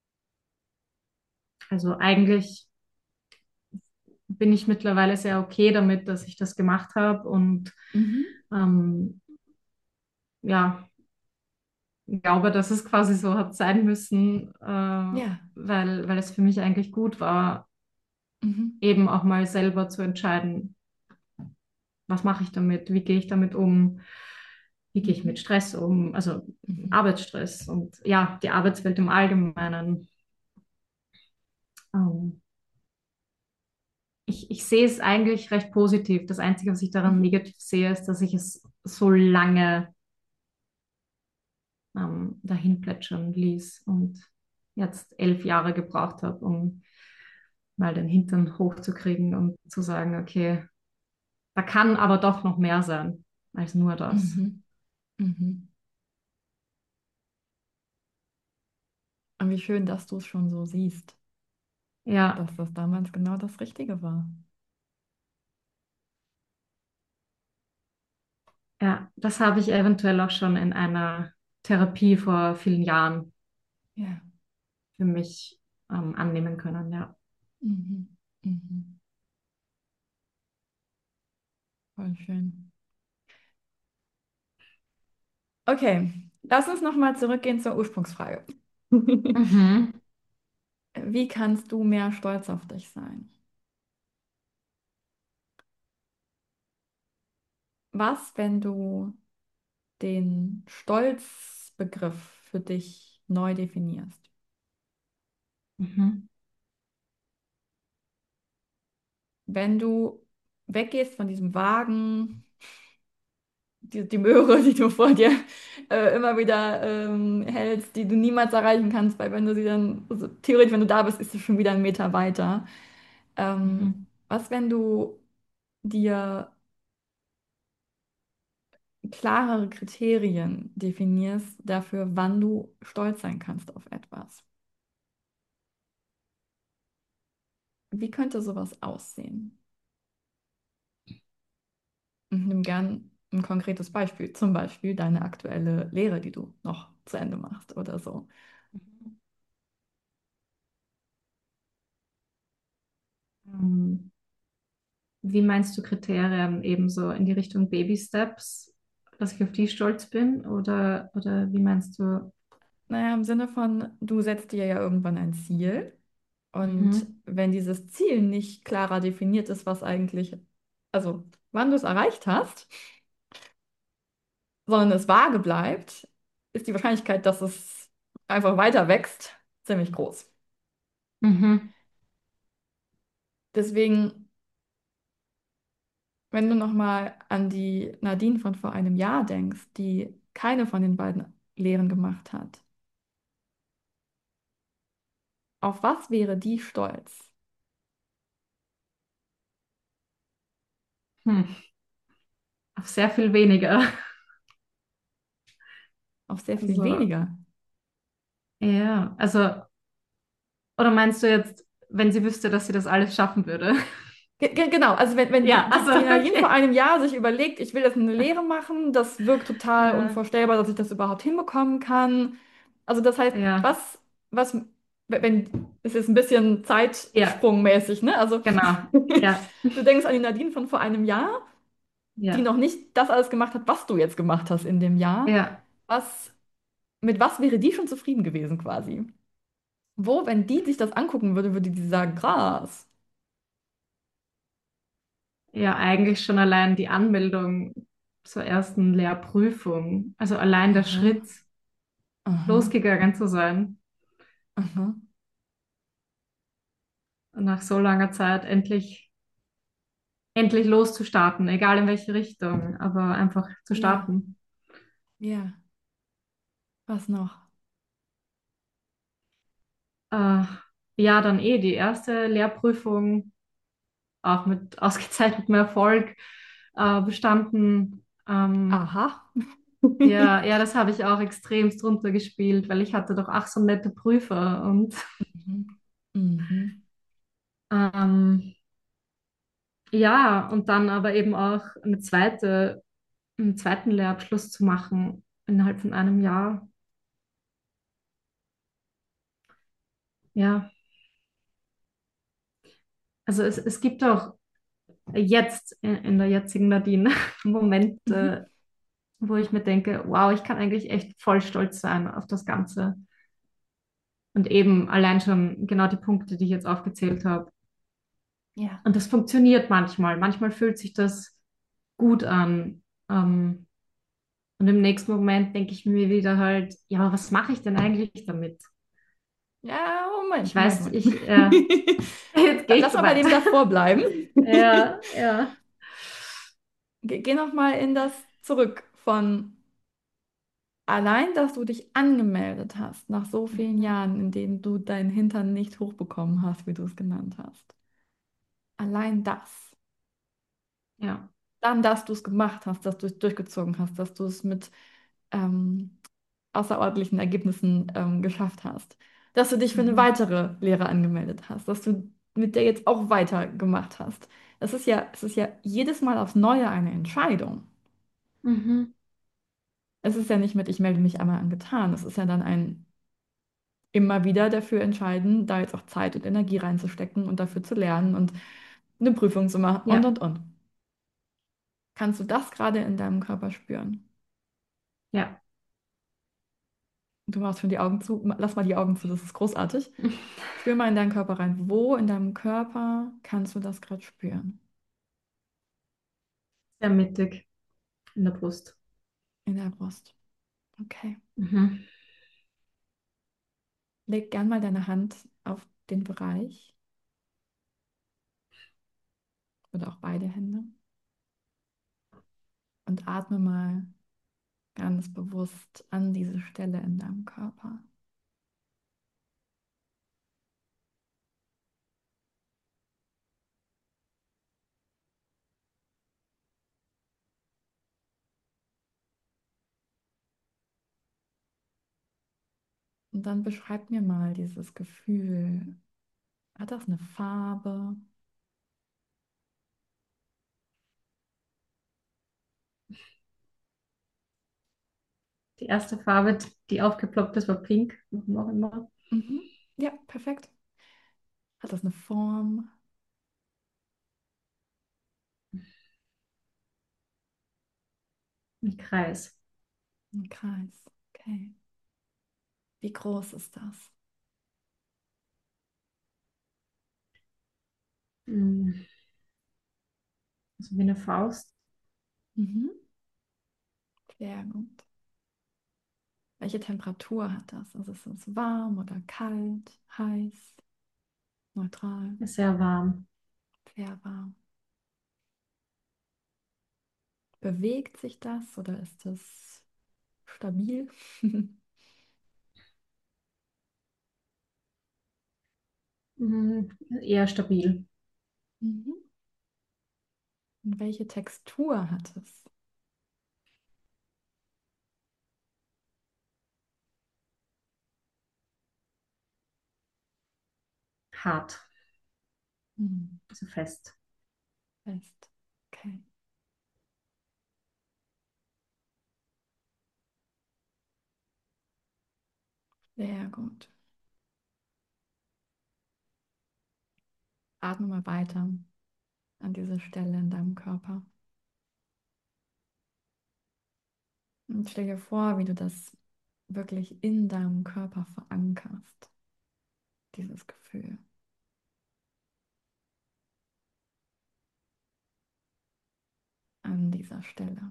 also eigentlich bin ich mittlerweile sehr okay damit, dass ich das gemacht habe und
Mhm.
ähm, ja, glaube, dass es quasi so hat sein müssen, äh,
Ja.
weil, weil es für mich eigentlich gut war,
Mhm.
eben auch mal selber zu entscheiden, was mache ich damit, wie gehe ich damit um, wie gehe ich mit
Mhm.
Stress um, also
Mhm.
Arbeitsstress und ja, die Arbeitswelt im Allgemeinen. Ähm, ich, ich sehe es eigentlich recht positiv. Das Einzige, was ich daran
Mhm.
negativ sehe, ist, dass ich es so lange ähm, dahin plätschern ließ und jetzt elf Jahre gebraucht habe, um mal den Hintern hochzukriegen und zu sagen, okay, da kann aber doch noch mehr sein als nur das.
Mhm. Mhm. Und wie schön, dass du es schon so siehst,
Ja,
dass das damals genau das Richtige war.
ja, das habe ich eventuell auch schon in einer Therapie vor vielen Jahren
Ja.
für mich ähm, annehmen können, ja.
Mhm. Mhm. Voll schön. Okay, lass uns nochmal zurückgehen zur Ursprungsfrage.
Mhm.
Wie kannst du mehr stolz auf dich sein? Was, wenn du den Stolzbegriff für dich neu definierst?
Mhm.
Wenn du weggehst von diesem Wagen, die, die Möhre, die du vor dir äh, immer wieder ähm, hältst, die du niemals erreichen kannst, weil wenn du sie dann, also theoretisch, wenn du da bist, ist sie schon wieder einen Meter weiter. Ähm,
Mhm.
was, wenn du dir klarere Kriterien definierst dafür, wann du stolz sein kannst auf etwas? Wie könnte sowas aussehen? Und nimm gern ein konkretes Beispiel, zum Beispiel deine aktuelle Lehre, die du noch zu Ende machst oder so.
Ähm, Wie meinst du Kriterien ebenso in die Richtung Baby Steps, dass ich auf die stolz bin? Oder, oder wie meinst du?
Naja, im Sinne von, du setzt dir ja irgendwann ein Ziel und
Mhm.
wenn dieses Ziel nicht klarer definiert ist, was eigentlich, also wann du es erreicht hast, sondern es vage bleibt, ist die Wahrscheinlichkeit, dass es einfach weiter wächst, ziemlich groß.
Mhm.
Deswegen, wenn du nochmal an die Nadine von vor einem Jahr denkst, die keine von den beiden Lehren gemacht hat, auf was wäre die stolz?
Hm. Auf sehr viel weniger.
Auf sehr viel
Also,
weniger.
ja, also, oder meinst du jetzt, wenn sie wüsste, dass sie das alles schaffen würde?
Ge ge genau, also wenn, wenn
Ja,
die, die,
also,
die Nadine vor
okay.
einem Jahr sich überlegt, ich will das in eine Lehre machen, das wirkt total
Ja,
unvorstellbar, dass ich das überhaupt hinbekommen kann. Also das heißt,
ja,
was, was, wenn, es ist ein bisschen
ja,
zeitsprungmäßig, ne? Also
genau. Ja,
du denkst an die Nadine von vor einem Jahr, die
ja,
noch nicht das alles gemacht hat, was du jetzt gemacht hast in dem Jahr.
ja.
Was, mit was wäre die schon zufrieden gewesen quasi? Wo, wenn die sich das angucken würde, würde die sagen, krass.
Ja, eigentlich schon allein die Anmeldung zur ersten Lehrprüfung. Also allein der
Aha,
Schritt,
aha,
losgegangen zu sein
aha.
und nach so langer Zeit endlich, endlich loszustarten, egal in welche Richtung, aber einfach zu
Ja,
starten.
ja. Was noch?
Äh, ja, dann eh die erste Lehrprüfung, auch mit ausgezeichnetem Erfolg äh, bestanden. Ähm,
Aha.
ja, ja, das habe ich auch extremst runtergespielt, weil ich hatte doch ach so nette Prüfer und
Mhm. Mhm.
ähm, ja, und dann aber eben auch eine zweite, einen zweiten Lehrabschluss zu machen innerhalb von einem Jahr. Ja, also es, es gibt auch jetzt in, in der jetzigen Nadine
Mhm.
Momente, wo ich mir denke, wow, ich kann eigentlich echt voll stolz sein auf das Ganze. Und eben allein schon genau die Punkte, die ich jetzt aufgezählt habe.
Ja.
Und das funktioniert manchmal. Manchmal fühlt sich das gut an. Ähm, und im nächsten Moment denke ich mir wieder halt, ja, aber was mache ich denn eigentlich damit?
Ja, Moment,
Ich
Moment,
weiß,
Moment.
ich, äh, jetzt gehe ich
Lass
so
mal bei
weit.
dem davor bleiben.
Ja, ja.
Ge geh noch mal in das zurück von allein, dass du dich angemeldet hast nach so vielen
Mhm.
Jahren, in denen du deinen Hintern nicht hochbekommen hast, wie du es genannt hast. Allein das.
Ja.
Dann, dass du es gemacht hast, dass du es durchgezogen hast, dass du es mit ähm, außerordentlichen Ergebnissen ähm, geschafft hast. Dass du dich für eine
Mhm.
weitere Lehre angemeldet hast, dass du mit der jetzt auch weitergemacht hast. Es ist ja, es ist ja jedes Mal aufs Neue eine Entscheidung.
Mhm.
Es ist ja nicht mit, ich melde mich einmal an getan. Es ist ja dann ein immer wieder dafür entscheiden, da jetzt auch Zeit und Energie reinzustecken und dafür zu lernen und eine Prüfung zu machen und
Ja,
und und. Kannst du das gerade in deinem Körper spüren?
ja.
Du machst schon die Augen zu. Lass mal die Augen zu, das ist großartig. Spür mal in deinen Körper rein. Wo in deinem Körper kannst du das gerade spüren?
Sehr mittig in der Brust.
In der Brust. Okay.
Mhm.
Leg gern mal deine Hand auf den Bereich oder auch beide Hände und atme mal ganz bewusst an diese Stelle in deinem Körper. Und dann beschreib mir mal dieses Gefühl. Hat das eine Farbe?
Die erste Farbe, die aufgeploppt ist, war pink. Warum auch immer.
Mhm. Ja, perfekt. Hat das eine Form?
Ein Kreis.
Ein Kreis. Okay. Wie groß ist das?
Mhm. Also wie eine Faust.
Mhm. Sehr gut. Welche Temperatur hat das? Also ist es warm oder kalt, heiß, neutral,
Ist sehr warm.
sehr warm? Bewegt sich das oder ist es stabil?
Mhm. Eher stabil.
Mhm. Und welche Textur hat es?
Hart.
Mhm.
Also fest.
fest. Okay, sehr gut. Atme mal weiter an diese Stelle in deinem Körper. Und stell dir vor, wie du das wirklich in deinem Körper verankerst, dieses Gefühl an dieser Stelle.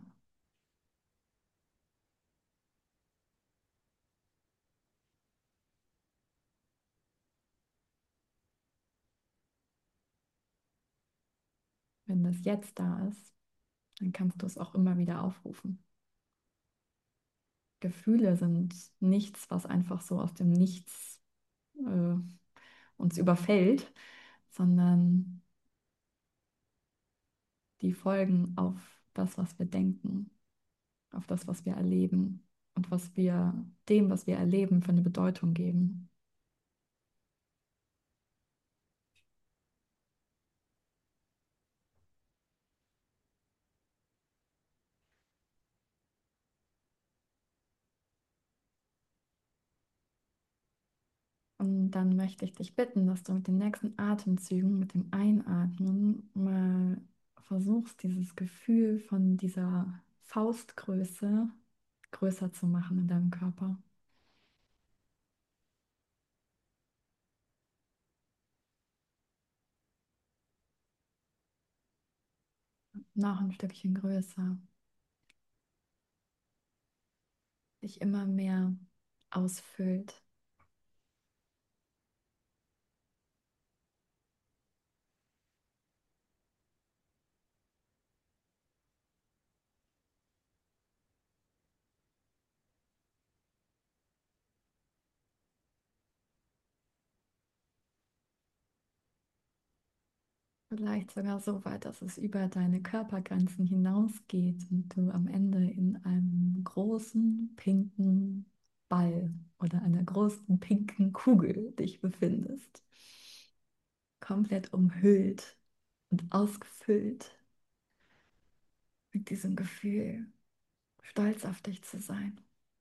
Wenn das jetzt da ist, dann kannst du es auch immer wieder aufrufen. Gefühle sind nichts, was einfach so aus dem Nichts äh, uns überfällt, sondern die folgen auf das, was wir denken, auf das, was wir erleben und was wir dem, was wir erleben, für eine Bedeutung geben. Und dann möchte ich dich bitten, dass du mit den nächsten Atemzügen, mit dem Einatmen, mal versuchst, dieses Gefühl von dieser Faustgröße größer zu machen in deinem Körper. Noch ein Stückchen größer. Dich immer mehr ausfüllt. Vielleicht sogar so weit, dass es über deine Körpergrenzen hinausgeht und du am Ende in einem großen pinken Ball oder einer großen pinken Kugel dich befindest. Komplett umhüllt und ausgefüllt mit diesem Gefühl, stolz auf dich zu sein.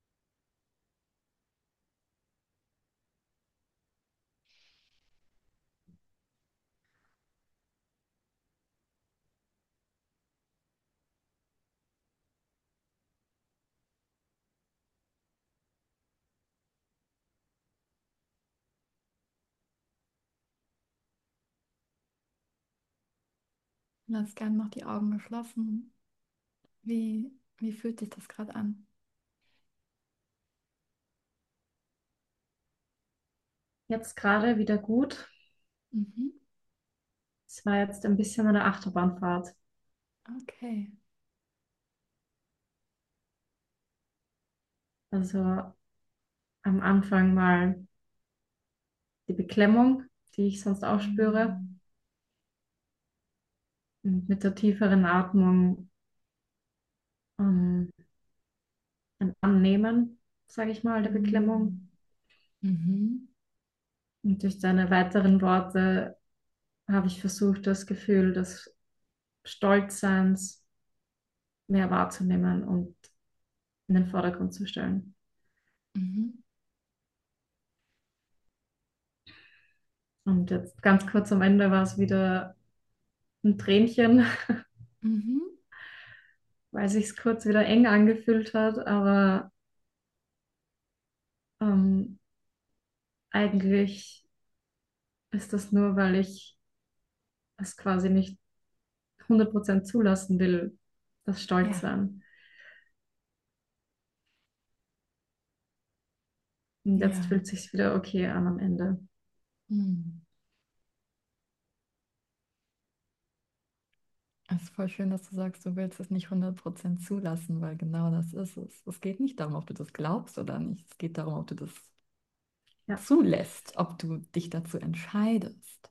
Lass gern noch die Augen geschlossen. Wie, wie fühlt sich das gerade an?
Jetzt gerade wieder gut.
Mhm.
Es war jetzt ein bisschen eine Achterbahnfahrt.
Okay.
Also am Anfang mal die Beklemmung, die ich sonst auch spüre.
Mhm.
Und mit der tieferen Atmung ähm, ein Annehmen, sage ich mal, der Beklemmung.
Mhm. Mhm.
Und durch deine weiteren Worte habe ich versucht, das Gefühl des Stolzseins mehr wahrzunehmen und in den Vordergrund zu stellen.
Mhm.
Und jetzt ganz kurz am Ende war es wieder ein Tränchen,
Mhm.
weil sich kurz wieder eng angefühlt hat, aber ähm, eigentlich ist das nur, weil ich es quasi nicht hundert Prozent zulassen will, das
Ja.
Stolzsein. Und jetzt
Ja.
fühlt es sich wieder okay an am Ende.
Mhm. Es ist voll schön, dass du sagst, du willst es nicht hundert Prozent zulassen, weil genau das ist es. Es geht nicht darum, ob du das glaubst oder nicht. Es geht darum, ob du das
Ja.
zulässt, ob du dich dazu entscheidest.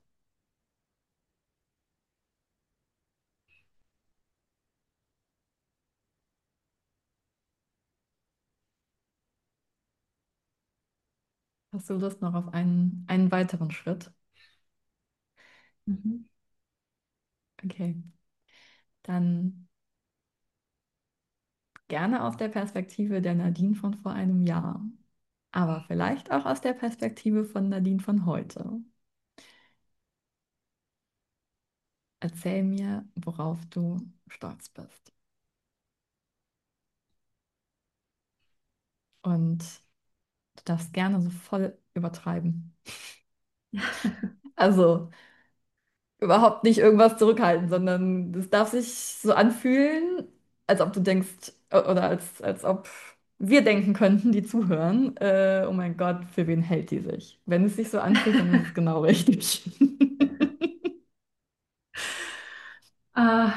Hast du Lust noch auf einen, einen weiteren Schritt?
Mhm.
Okay. dann gerne aus der Perspektive der Nadine von vor einem Jahr, aber vielleicht auch aus der Perspektive von Nadine von heute. Erzähl mir, worauf du stolz bist. Und du darfst gerne so voll übertreiben. Also überhaupt nicht irgendwas zurückhalten, sondern es darf sich so anfühlen, als ob du denkst, äh, oder als, als ob wir denken könnten, die zuhören, äh, oh mein Gott, für wen hält die sich? Wenn es sich so anfühlt, dann ist es genau richtig.
Äh,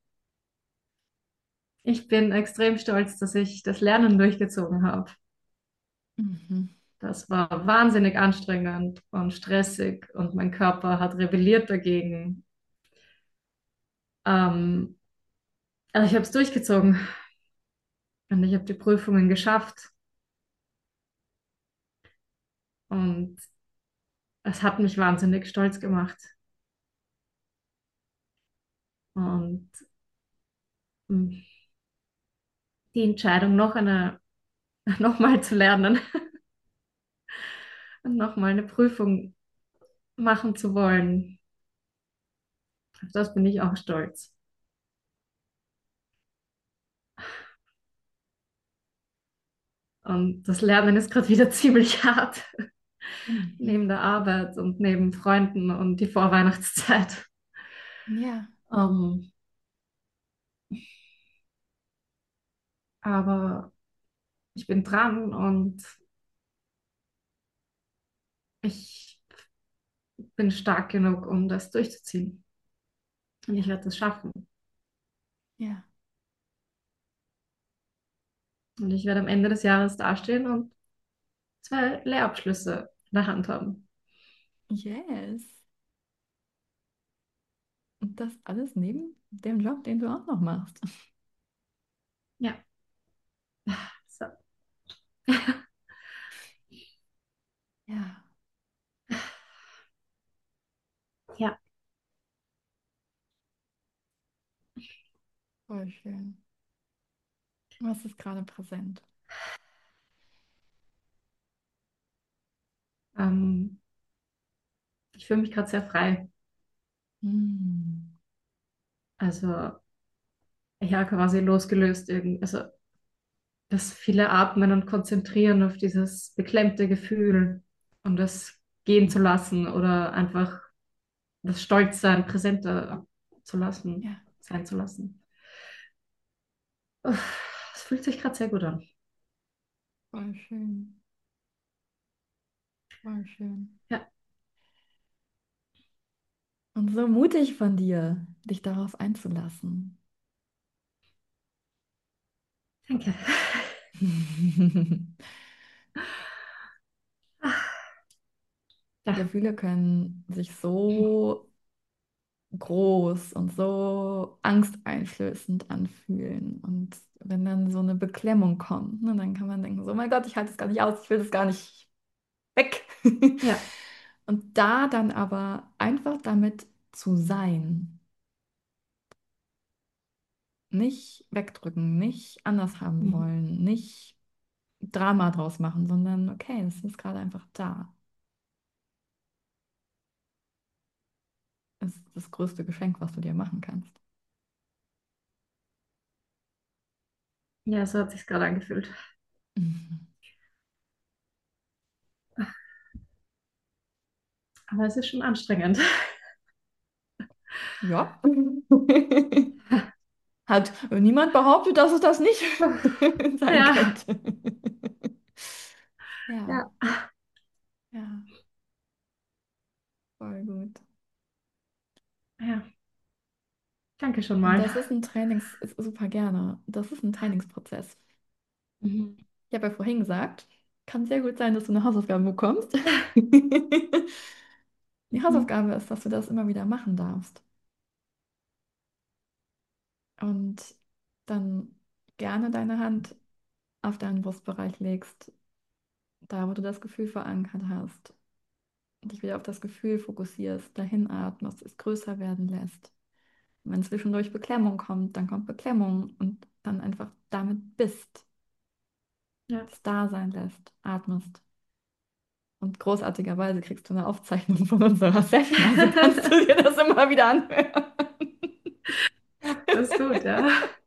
Ich bin extrem stolz, dass ich das Lernen durchgezogen habe.
Mhm.
Das war wahnsinnig anstrengend und stressig und mein Körper hat rebelliert dagegen. Ähm, also ich habe es durchgezogen und ich habe die Prüfungen geschafft und es hat mich wahnsinnig stolz gemacht. Und mh, die Entscheidung, noch eine, noch mal zu lernen und noch mal eine Prüfung machen zu wollen, auf das bin ich auch stolz. Und das Lernen ist gerade wieder ziemlich hart,
Mhm.
neben der Arbeit und neben Freunden und die Vorweihnachtszeit.
Ja,
Ähm, aber ich bin dran und ich bin stark genug, um das durchzuziehen. Und ich
ja,
werde das schaffen.
ja.
Und ich werde am Ende des Jahres dastehen und zwei Lehrabschlüsse in der Hand haben.
Yes. Und das alles neben dem Job, den du auch noch machst.
Ja, so.
Ja,
Ja,
voll schön. Was ist gerade präsent?
ähm, ich fühle mich gerade sehr frei.
Hm.
Also, ich habe quasi losgelöst, irgend, also das viele Atmen und Konzentrieren auf dieses beklemmte Gefühl und das gehen zu lassen oder einfach das Stolzsein präsenter zu lassen,
Ja,
sein zu lassen. Es fühlt sich gerade sehr gut an.
voll schön. Voll schön.
Ja,
Und so mutig von dir, dich darauf einzulassen.
danke. Ja,
Gefühle können sich so groß und so angsteinflößend anfühlen. Und wenn dann so eine Beklemmung kommt, ne, dann kann man denken, so, oh mein Gott, ich halte es gar nicht aus, ich will das gar nicht weg.
ja,
Und da dann aber einfach damit zu sein, nicht wegdrücken, nicht anders haben
mhm.
wollen, nicht Drama draus machen, sondern okay, es ist gerade einfach da. Es ist das größte Geschenk, was du dir machen kannst.
Ja, so hat sich gerade angefühlt.
Mhm.
Aber es ist schon anstrengend.
Ja. Hat niemand behauptet, dass es das nicht sein
Ja,
könnte. Ja,
ja,
ja, voll gut.
ja. Danke schon
Und
mal.
das ist ein Trainings, ist super gerne. Das ist ein Trainingsprozess.
Mhm.
Ich habe ja vorhin gesagt, kann sehr gut sein, dass du eine Hausaufgabe bekommst. Die
Mhm.
Hausaufgabe ist, dass du das immer wieder machen darfst. Und dann gerne deine Hand auf deinen Brustbereich legst, da wo du das Gefühl verankert hast. Und dich wieder auf das Gefühl fokussierst, dahin atmest, es größer werden lässt. Wenn zwischendurch Beklemmung kommt, dann kommt Beklemmung und dann einfach damit bist,
Ja,
es da sein lässt, atmest. Und großartigerweise kriegst du eine Aufzeichnung von unserer Session, also kannst du dir das immer wieder anhören.
das ist gut, ja.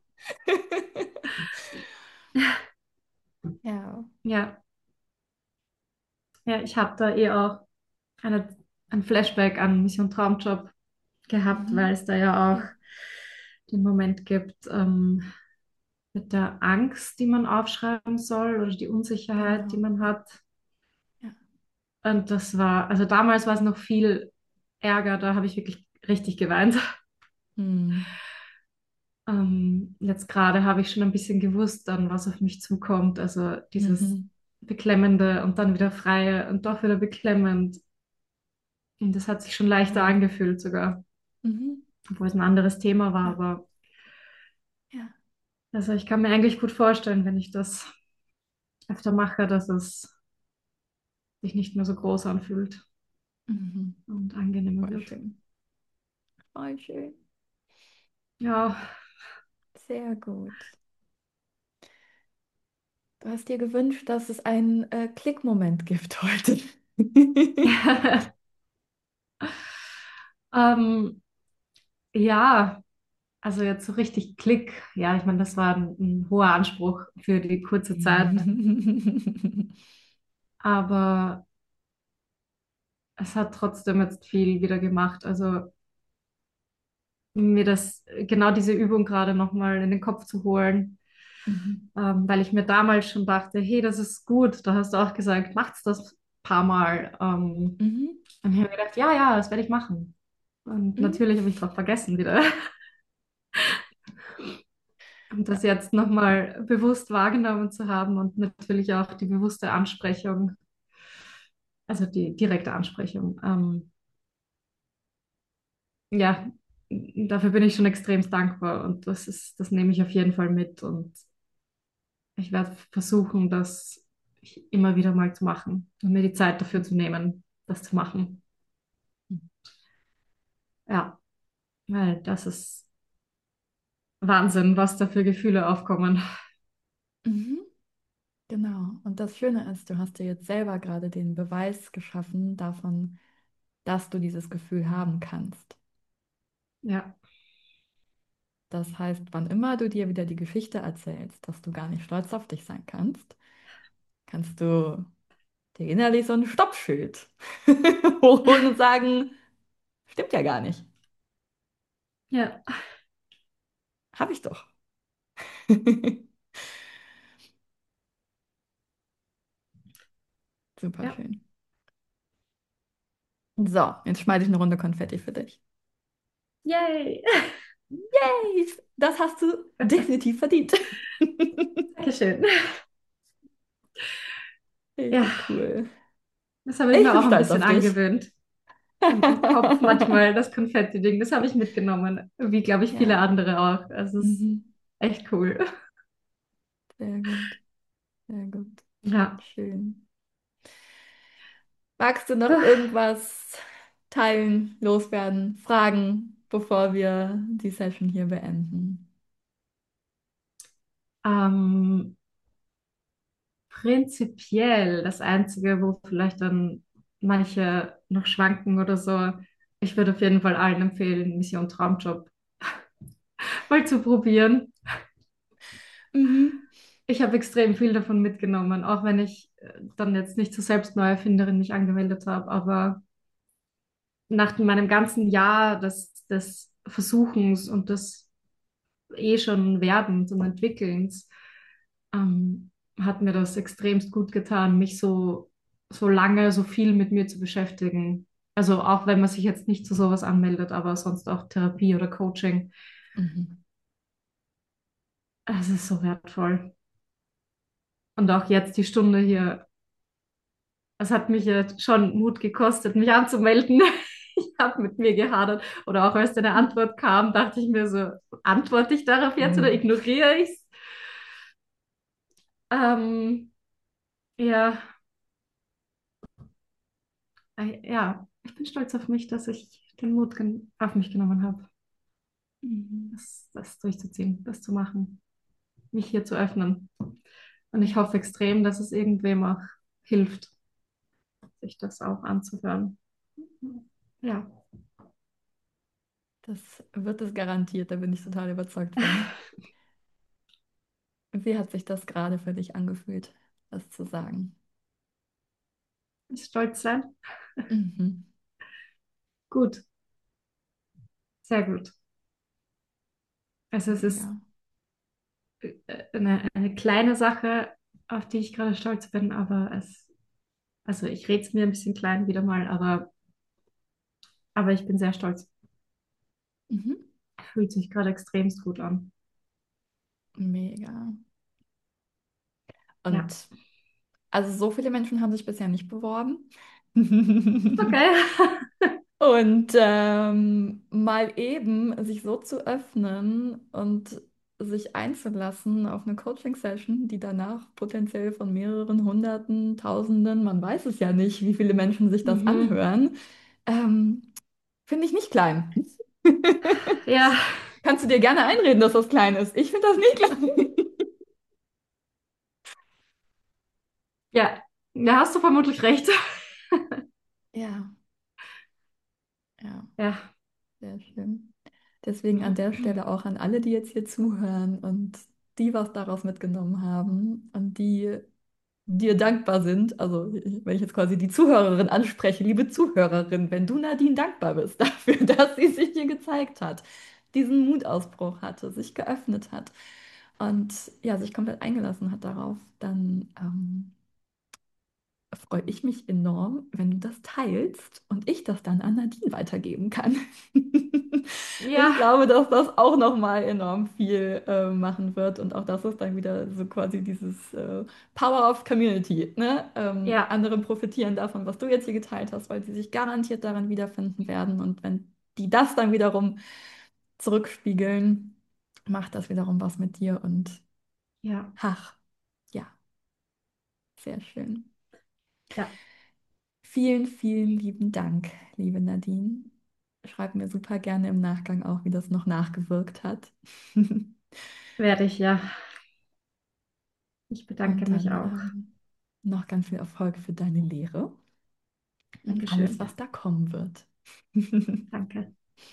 Ja.
Ja, ja, ich habe da eh auch eine, ein Flashback an Mission Traumjob gehabt, weil
Mhm.
es da ja auch
Ja,
den Moment gibt ähm, mit der Angst, die man aufschreiben soll oder die Unsicherheit, die
genau.
man hat.
Ja.
Und das war, also damals war es noch viel Ärger, da habe ich wirklich richtig geweint.
Hm.
Ähm, jetzt gerade habe ich schon ein bisschen gewusst, dann, was auf mich zukommt. Also dieses
Mhm.
Beklemmende und dann wieder Freie und doch wieder beklemmend. Und das hat sich schon leichter
Ja.
angefühlt sogar,
Mhm.
obwohl es ein anderes Thema war.
Ja.
Aber
Ja.
also ich kann mir eigentlich gut vorstellen, wenn ich das öfter mache, dass es sich nicht mehr so groß anfühlt
Mhm.
und angenehmer
Voll
wird.
schön. Voll schön.
Ja,
Sehr gut. Du hast dir gewünscht, dass es einen äh, Klickmoment gibt heute.
ähm, ja, also jetzt so richtig Klick. Ja, ich meine, das war ein, ein hoher Anspruch für die kurze Zeit, aber es hat trotzdem jetzt viel wieder gemacht. Also mir das, genau diese Übung gerade nochmal in den Kopf zu holen,
Mhm.
ähm, weil ich mir damals schon dachte, hey, das ist gut. Da hast du auch gesagt, macht's das ein paar Mal. Ähm,
Mhm.
und ich habe mir gedacht, ja, ja, das werde ich machen. Und
Mhm.
natürlich habe ich drauf vergessen wieder. Und das
Ja.
jetzt nochmal bewusst wahrgenommen zu haben und natürlich auch die bewusste Ansprechung, also die direkte Ansprechung. Ähm, ja, dafür bin ich schon extrem dankbar und das ist, das nehme ich auf jeden Fall mit und ich werde versuchen, das immer wieder mal zu machen und mir die Zeit dafür zu nehmen, das zu machen. Ja, weil das ist Wahnsinn, was da für Gefühle aufkommen.
Mhm. Genau. Und das Schöne ist, du hast dir jetzt selber gerade den Beweis geschaffen davon, dass du dieses Gefühl haben kannst.
Ja,
Das heißt, wann immer du dir wieder die Geschichte erzählst, dass du gar nicht stolz auf dich sein kannst, kannst du dir innerlich so ein Stoppschild hochholen und sagen, stimmt ja gar nicht.
ja,
Hab ich doch. Super
ja.
schön. So, jetzt schmeiße ich eine Runde Konfetti für dich.
Yay!
Yay! Das hast du definitiv verdient.
Dankeschön. Ja,
Richtig cool.
das habe ich
Ich
mir
bin
auch ein
stolz
bisschen
auf dich.
angewöhnt. Im, im Kopf manchmal das Konfetti-Ding, das habe ich mitgenommen, wie glaube ich viele
Ja.
andere auch. Also es ist
Mhm.
echt cool.
Sehr gut. Sehr gut.
Ja.
Schön. Magst du noch irgendwas teilen, loswerden, fragen, bevor wir die Session hier beenden?
Ähm, prinzipiell das Einzige, wo vielleicht dann manche noch schwanken oder so, ich würde auf jeden Fall allen empfehlen, Mission Traumjob mal zu probieren.
Mhm.
Ich habe extrem viel davon mitgenommen, auch wenn ich äh, dann jetzt nicht zur Selbstneuerfinderin mich angemeldet habe, aber nach meinem ganzen Jahr des, des Versuchens und des eh schon Werdens und Entwickelns, ähm, hat mir das extremst gut getan, mich so, so lange, so viel mit mir zu beschäftigen. Also auch wenn man sich jetzt nicht zu sowas anmeldet, aber sonst auch Therapie oder Coaching.
Mhm.
Es ist so wertvoll. Und auch jetzt die Stunde hier, es hat mich jetzt schon Mut gekostet, mich anzumelden. Ich habe mit mir gehadert. Oder auch als deine Antwort kam, dachte ich mir so, antworte ich darauf jetzt oder
Mhm.
ignoriere ich es? Ähm, ja, äh, ja, ich bin stolz auf mich, dass ich den Mut gen- auf mich genommen habe.
Mhm.
das, das durchzuziehen, das zu machen, mich hier zu öffnen. Und ich hoffe extrem, dass es irgendwem auch hilft, sich das auch anzuhören. Ja.
Das wird es garantiert, da bin ich total überzeugt von. Wie hat sich das gerade für dich angefühlt, das zu sagen?
Stolz sein.
Mhm.
Gut, sehr gut. Also es ist
Mega.
äh, eine, eine kleine Sache, auf die ich gerade stolz bin, aber es, also ich rede es mir ein bisschen klein wieder mal, aber, aber ich bin sehr stolz.
Mhm.
Fühlt sich gerade extremst gut an.
Mega.
Ja.
Und also so viele Menschen haben sich bisher nicht beworben.
Okay.
Und ähm, mal eben sich so zu öffnen und sich einzulassen auf eine Coaching-Session, die danach potenziell von mehreren Hunderten, Tausenden, man weiß es ja nicht, wie viele Menschen sich das
Mhm.
anhören, ähm, finde ich nicht klein.
Ja,
Kannst du dir gerne einreden, dass das klein ist? Ich finde das nicht klein.
ja, da hast du vermutlich recht.
Ja, ja,
Ja.
sehr schön. Deswegen an der Stelle auch an alle, die jetzt hier zuhören und die was daraus mitgenommen haben und die dir dankbar sind. Also, wenn ich jetzt quasi die Zuhörerin anspreche, liebe Zuhörerin, wenn du Nadine dankbar bist dafür, dass sie sich dir gezeigt hat, diesen Mutausbruch hatte, sich geöffnet hat und ja, sich komplett eingelassen hat darauf, dann ähm, freue ich mich enorm, wenn du das teilst und ich das dann an Nadine weitergeben kann. Ich
Ja,
glaube, dass das auch nochmal enorm viel äh, machen wird und auch das ist dann wieder so quasi dieses äh, Power of Community, ne? Ähm,
ja,
andere profitieren davon, was du jetzt hier geteilt hast, weil sie sich garantiert darin wiederfinden werden und wenn die das dann wiederum zurückspiegeln, macht das wiederum was mit dir und
ja,
ach, ja, sehr schön.
ja,
Vielen, vielen lieben Dank, liebe Nadine. Schreib mir super gerne im Nachgang auch, wie das noch nachgewirkt hat.
werde ich, ja. Ich bedanke
Und
mich
dann
auch.
ähm, noch ganz viel Erfolg für deine Lehre und alles,
Dankeschön.
was da kommen wird.
Danke.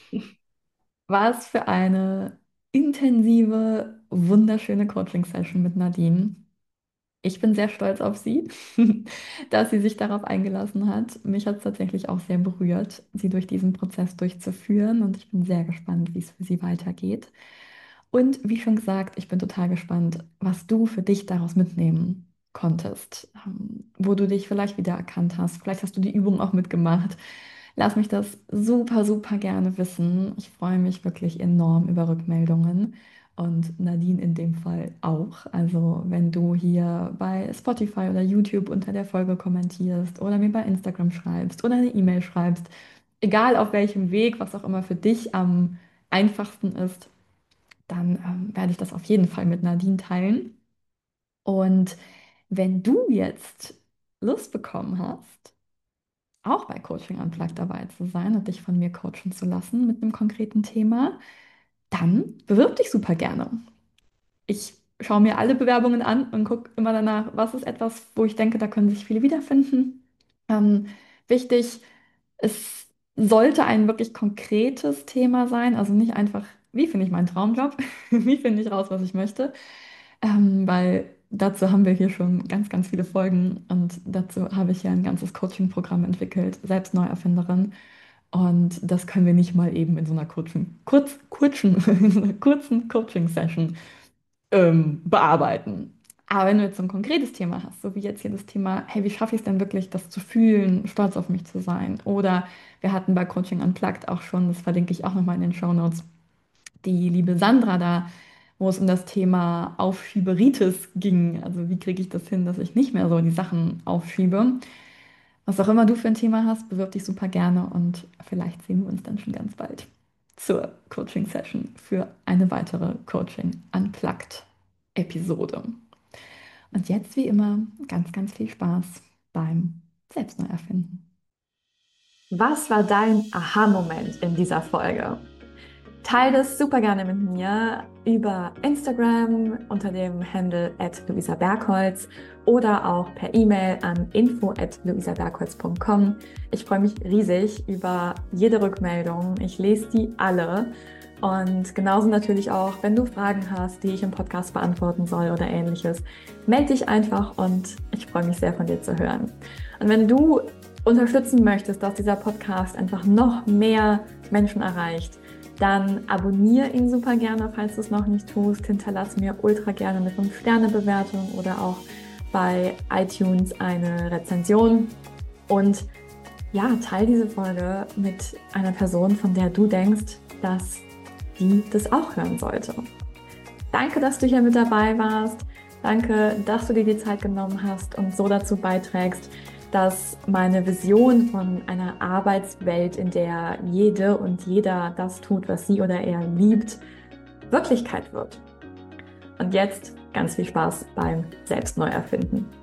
Was für eine intensive, wunderschöne Coaching-Session mit Nadine. Ich bin sehr stolz auf sie, dass sie sich darauf eingelassen hat. Mich hat es tatsächlich auch sehr berührt, sie durch diesen Prozess durchzuführen und ich bin sehr gespannt, wie es für sie weitergeht. Und wie schon gesagt, ich bin total gespannt, was du für dich daraus mitnehmen konntest, ähm, wo du dich vielleicht wiedererkannt hast. Vielleicht hast du die Übung auch mitgemacht. Lass mich das super, super gerne wissen. Ich freue mich wirklich enorm über Rückmeldungen und Nadine in dem Fall auch. Also wenn du hier bei Spotify oder YouTube unter der Folge kommentierst oder mir bei Instagram schreibst oder eine E-Mail schreibst, egal auf welchem Weg, was auch immer für dich am einfachsten ist, dann ähm, werde ich das auf jeden Fall mit Nadine teilen. Und wenn du jetzt Lust bekommen hast, auch bei Coaching Unplugged dabei zu sein und dich von mir coachen zu lassen mit einem konkreten Thema, dann bewirb dich super gerne. Ich schaue mir alle Bewerbungen an und gucke immer danach, was ist etwas, wo ich denke, da können sich viele wiederfinden. Ähm, wichtig, es sollte ein wirklich konkretes Thema sein, also nicht einfach, wie finde ich meinen Traumjob, wie finde ich raus, was ich möchte, ähm, weil dazu haben wir hier schon ganz, ganz viele Folgen und dazu habe ich ja ein ganzes Coaching-Programm entwickelt, selbst Neuerfinderin. Und das können wir nicht mal eben in so einer kurzen, kurz, kurzen, in so einer kurzen Coaching-Session ähm, bearbeiten. Aber wenn du jetzt so ein konkretes Thema hast, so wie jetzt hier das Thema, hey, wie schaffe ich es denn wirklich, das zu fühlen, stolz auf mich zu sein? Oder wir hatten bei Coaching Unplugged auch schon, das verlinke ich auch nochmal in den Shownotes, die liebe Sandra da, wo es um das Thema Aufschieberitis ging. Also wie kriege ich das hin, dass ich nicht mehr so die Sachen aufschiebe? Was auch immer du für ein Thema hast, bewirb dich super gerne und vielleicht sehen wir uns dann schon ganz bald zur Coaching-Session für eine weitere Coaching Unplugged-Episode. Und jetzt wie immer ganz, ganz viel Spaß beim Selbstneuerfinden. Was war dein Aha-Moment in dieser Folge? Teile das super gerne mit mir über Instagram unter dem Handle at luisa bergholz oder auch per E-Mail an info at luisa bergholz punkt com. Ich freue mich riesig über jede Rückmeldung. Ich lese die alle. Und genauso natürlich auch, wenn du Fragen hast, die ich im Podcast beantworten soll oder ähnliches, melde dich einfach und ich freue mich sehr von dir zu hören. Und wenn du unterstützen möchtest, dass dieser Podcast einfach noch mehr Menschen erreicht, dann abonniere ihn super gerne, falls du es noch nicht tust. Hinterlass mir ultra gerne eine fünf Sterne Bewertung oder auch bei iTunes eine Rezension. Und ja, teile diese Folge mit einer Person, von der du denkst, dass die das auch hören sollte. Danke, dass du hier mit dabei warst. Danke, dass du dir die Zeit genommen hast und so dazu beiträgst, dass meine Vision von einer Arbeitswelt, in der jede und jeder das tut, was sie oder er liebt, Wirklichkeit wird. Und jetzt ganz viel Spaß beim Selbstneuerfinden.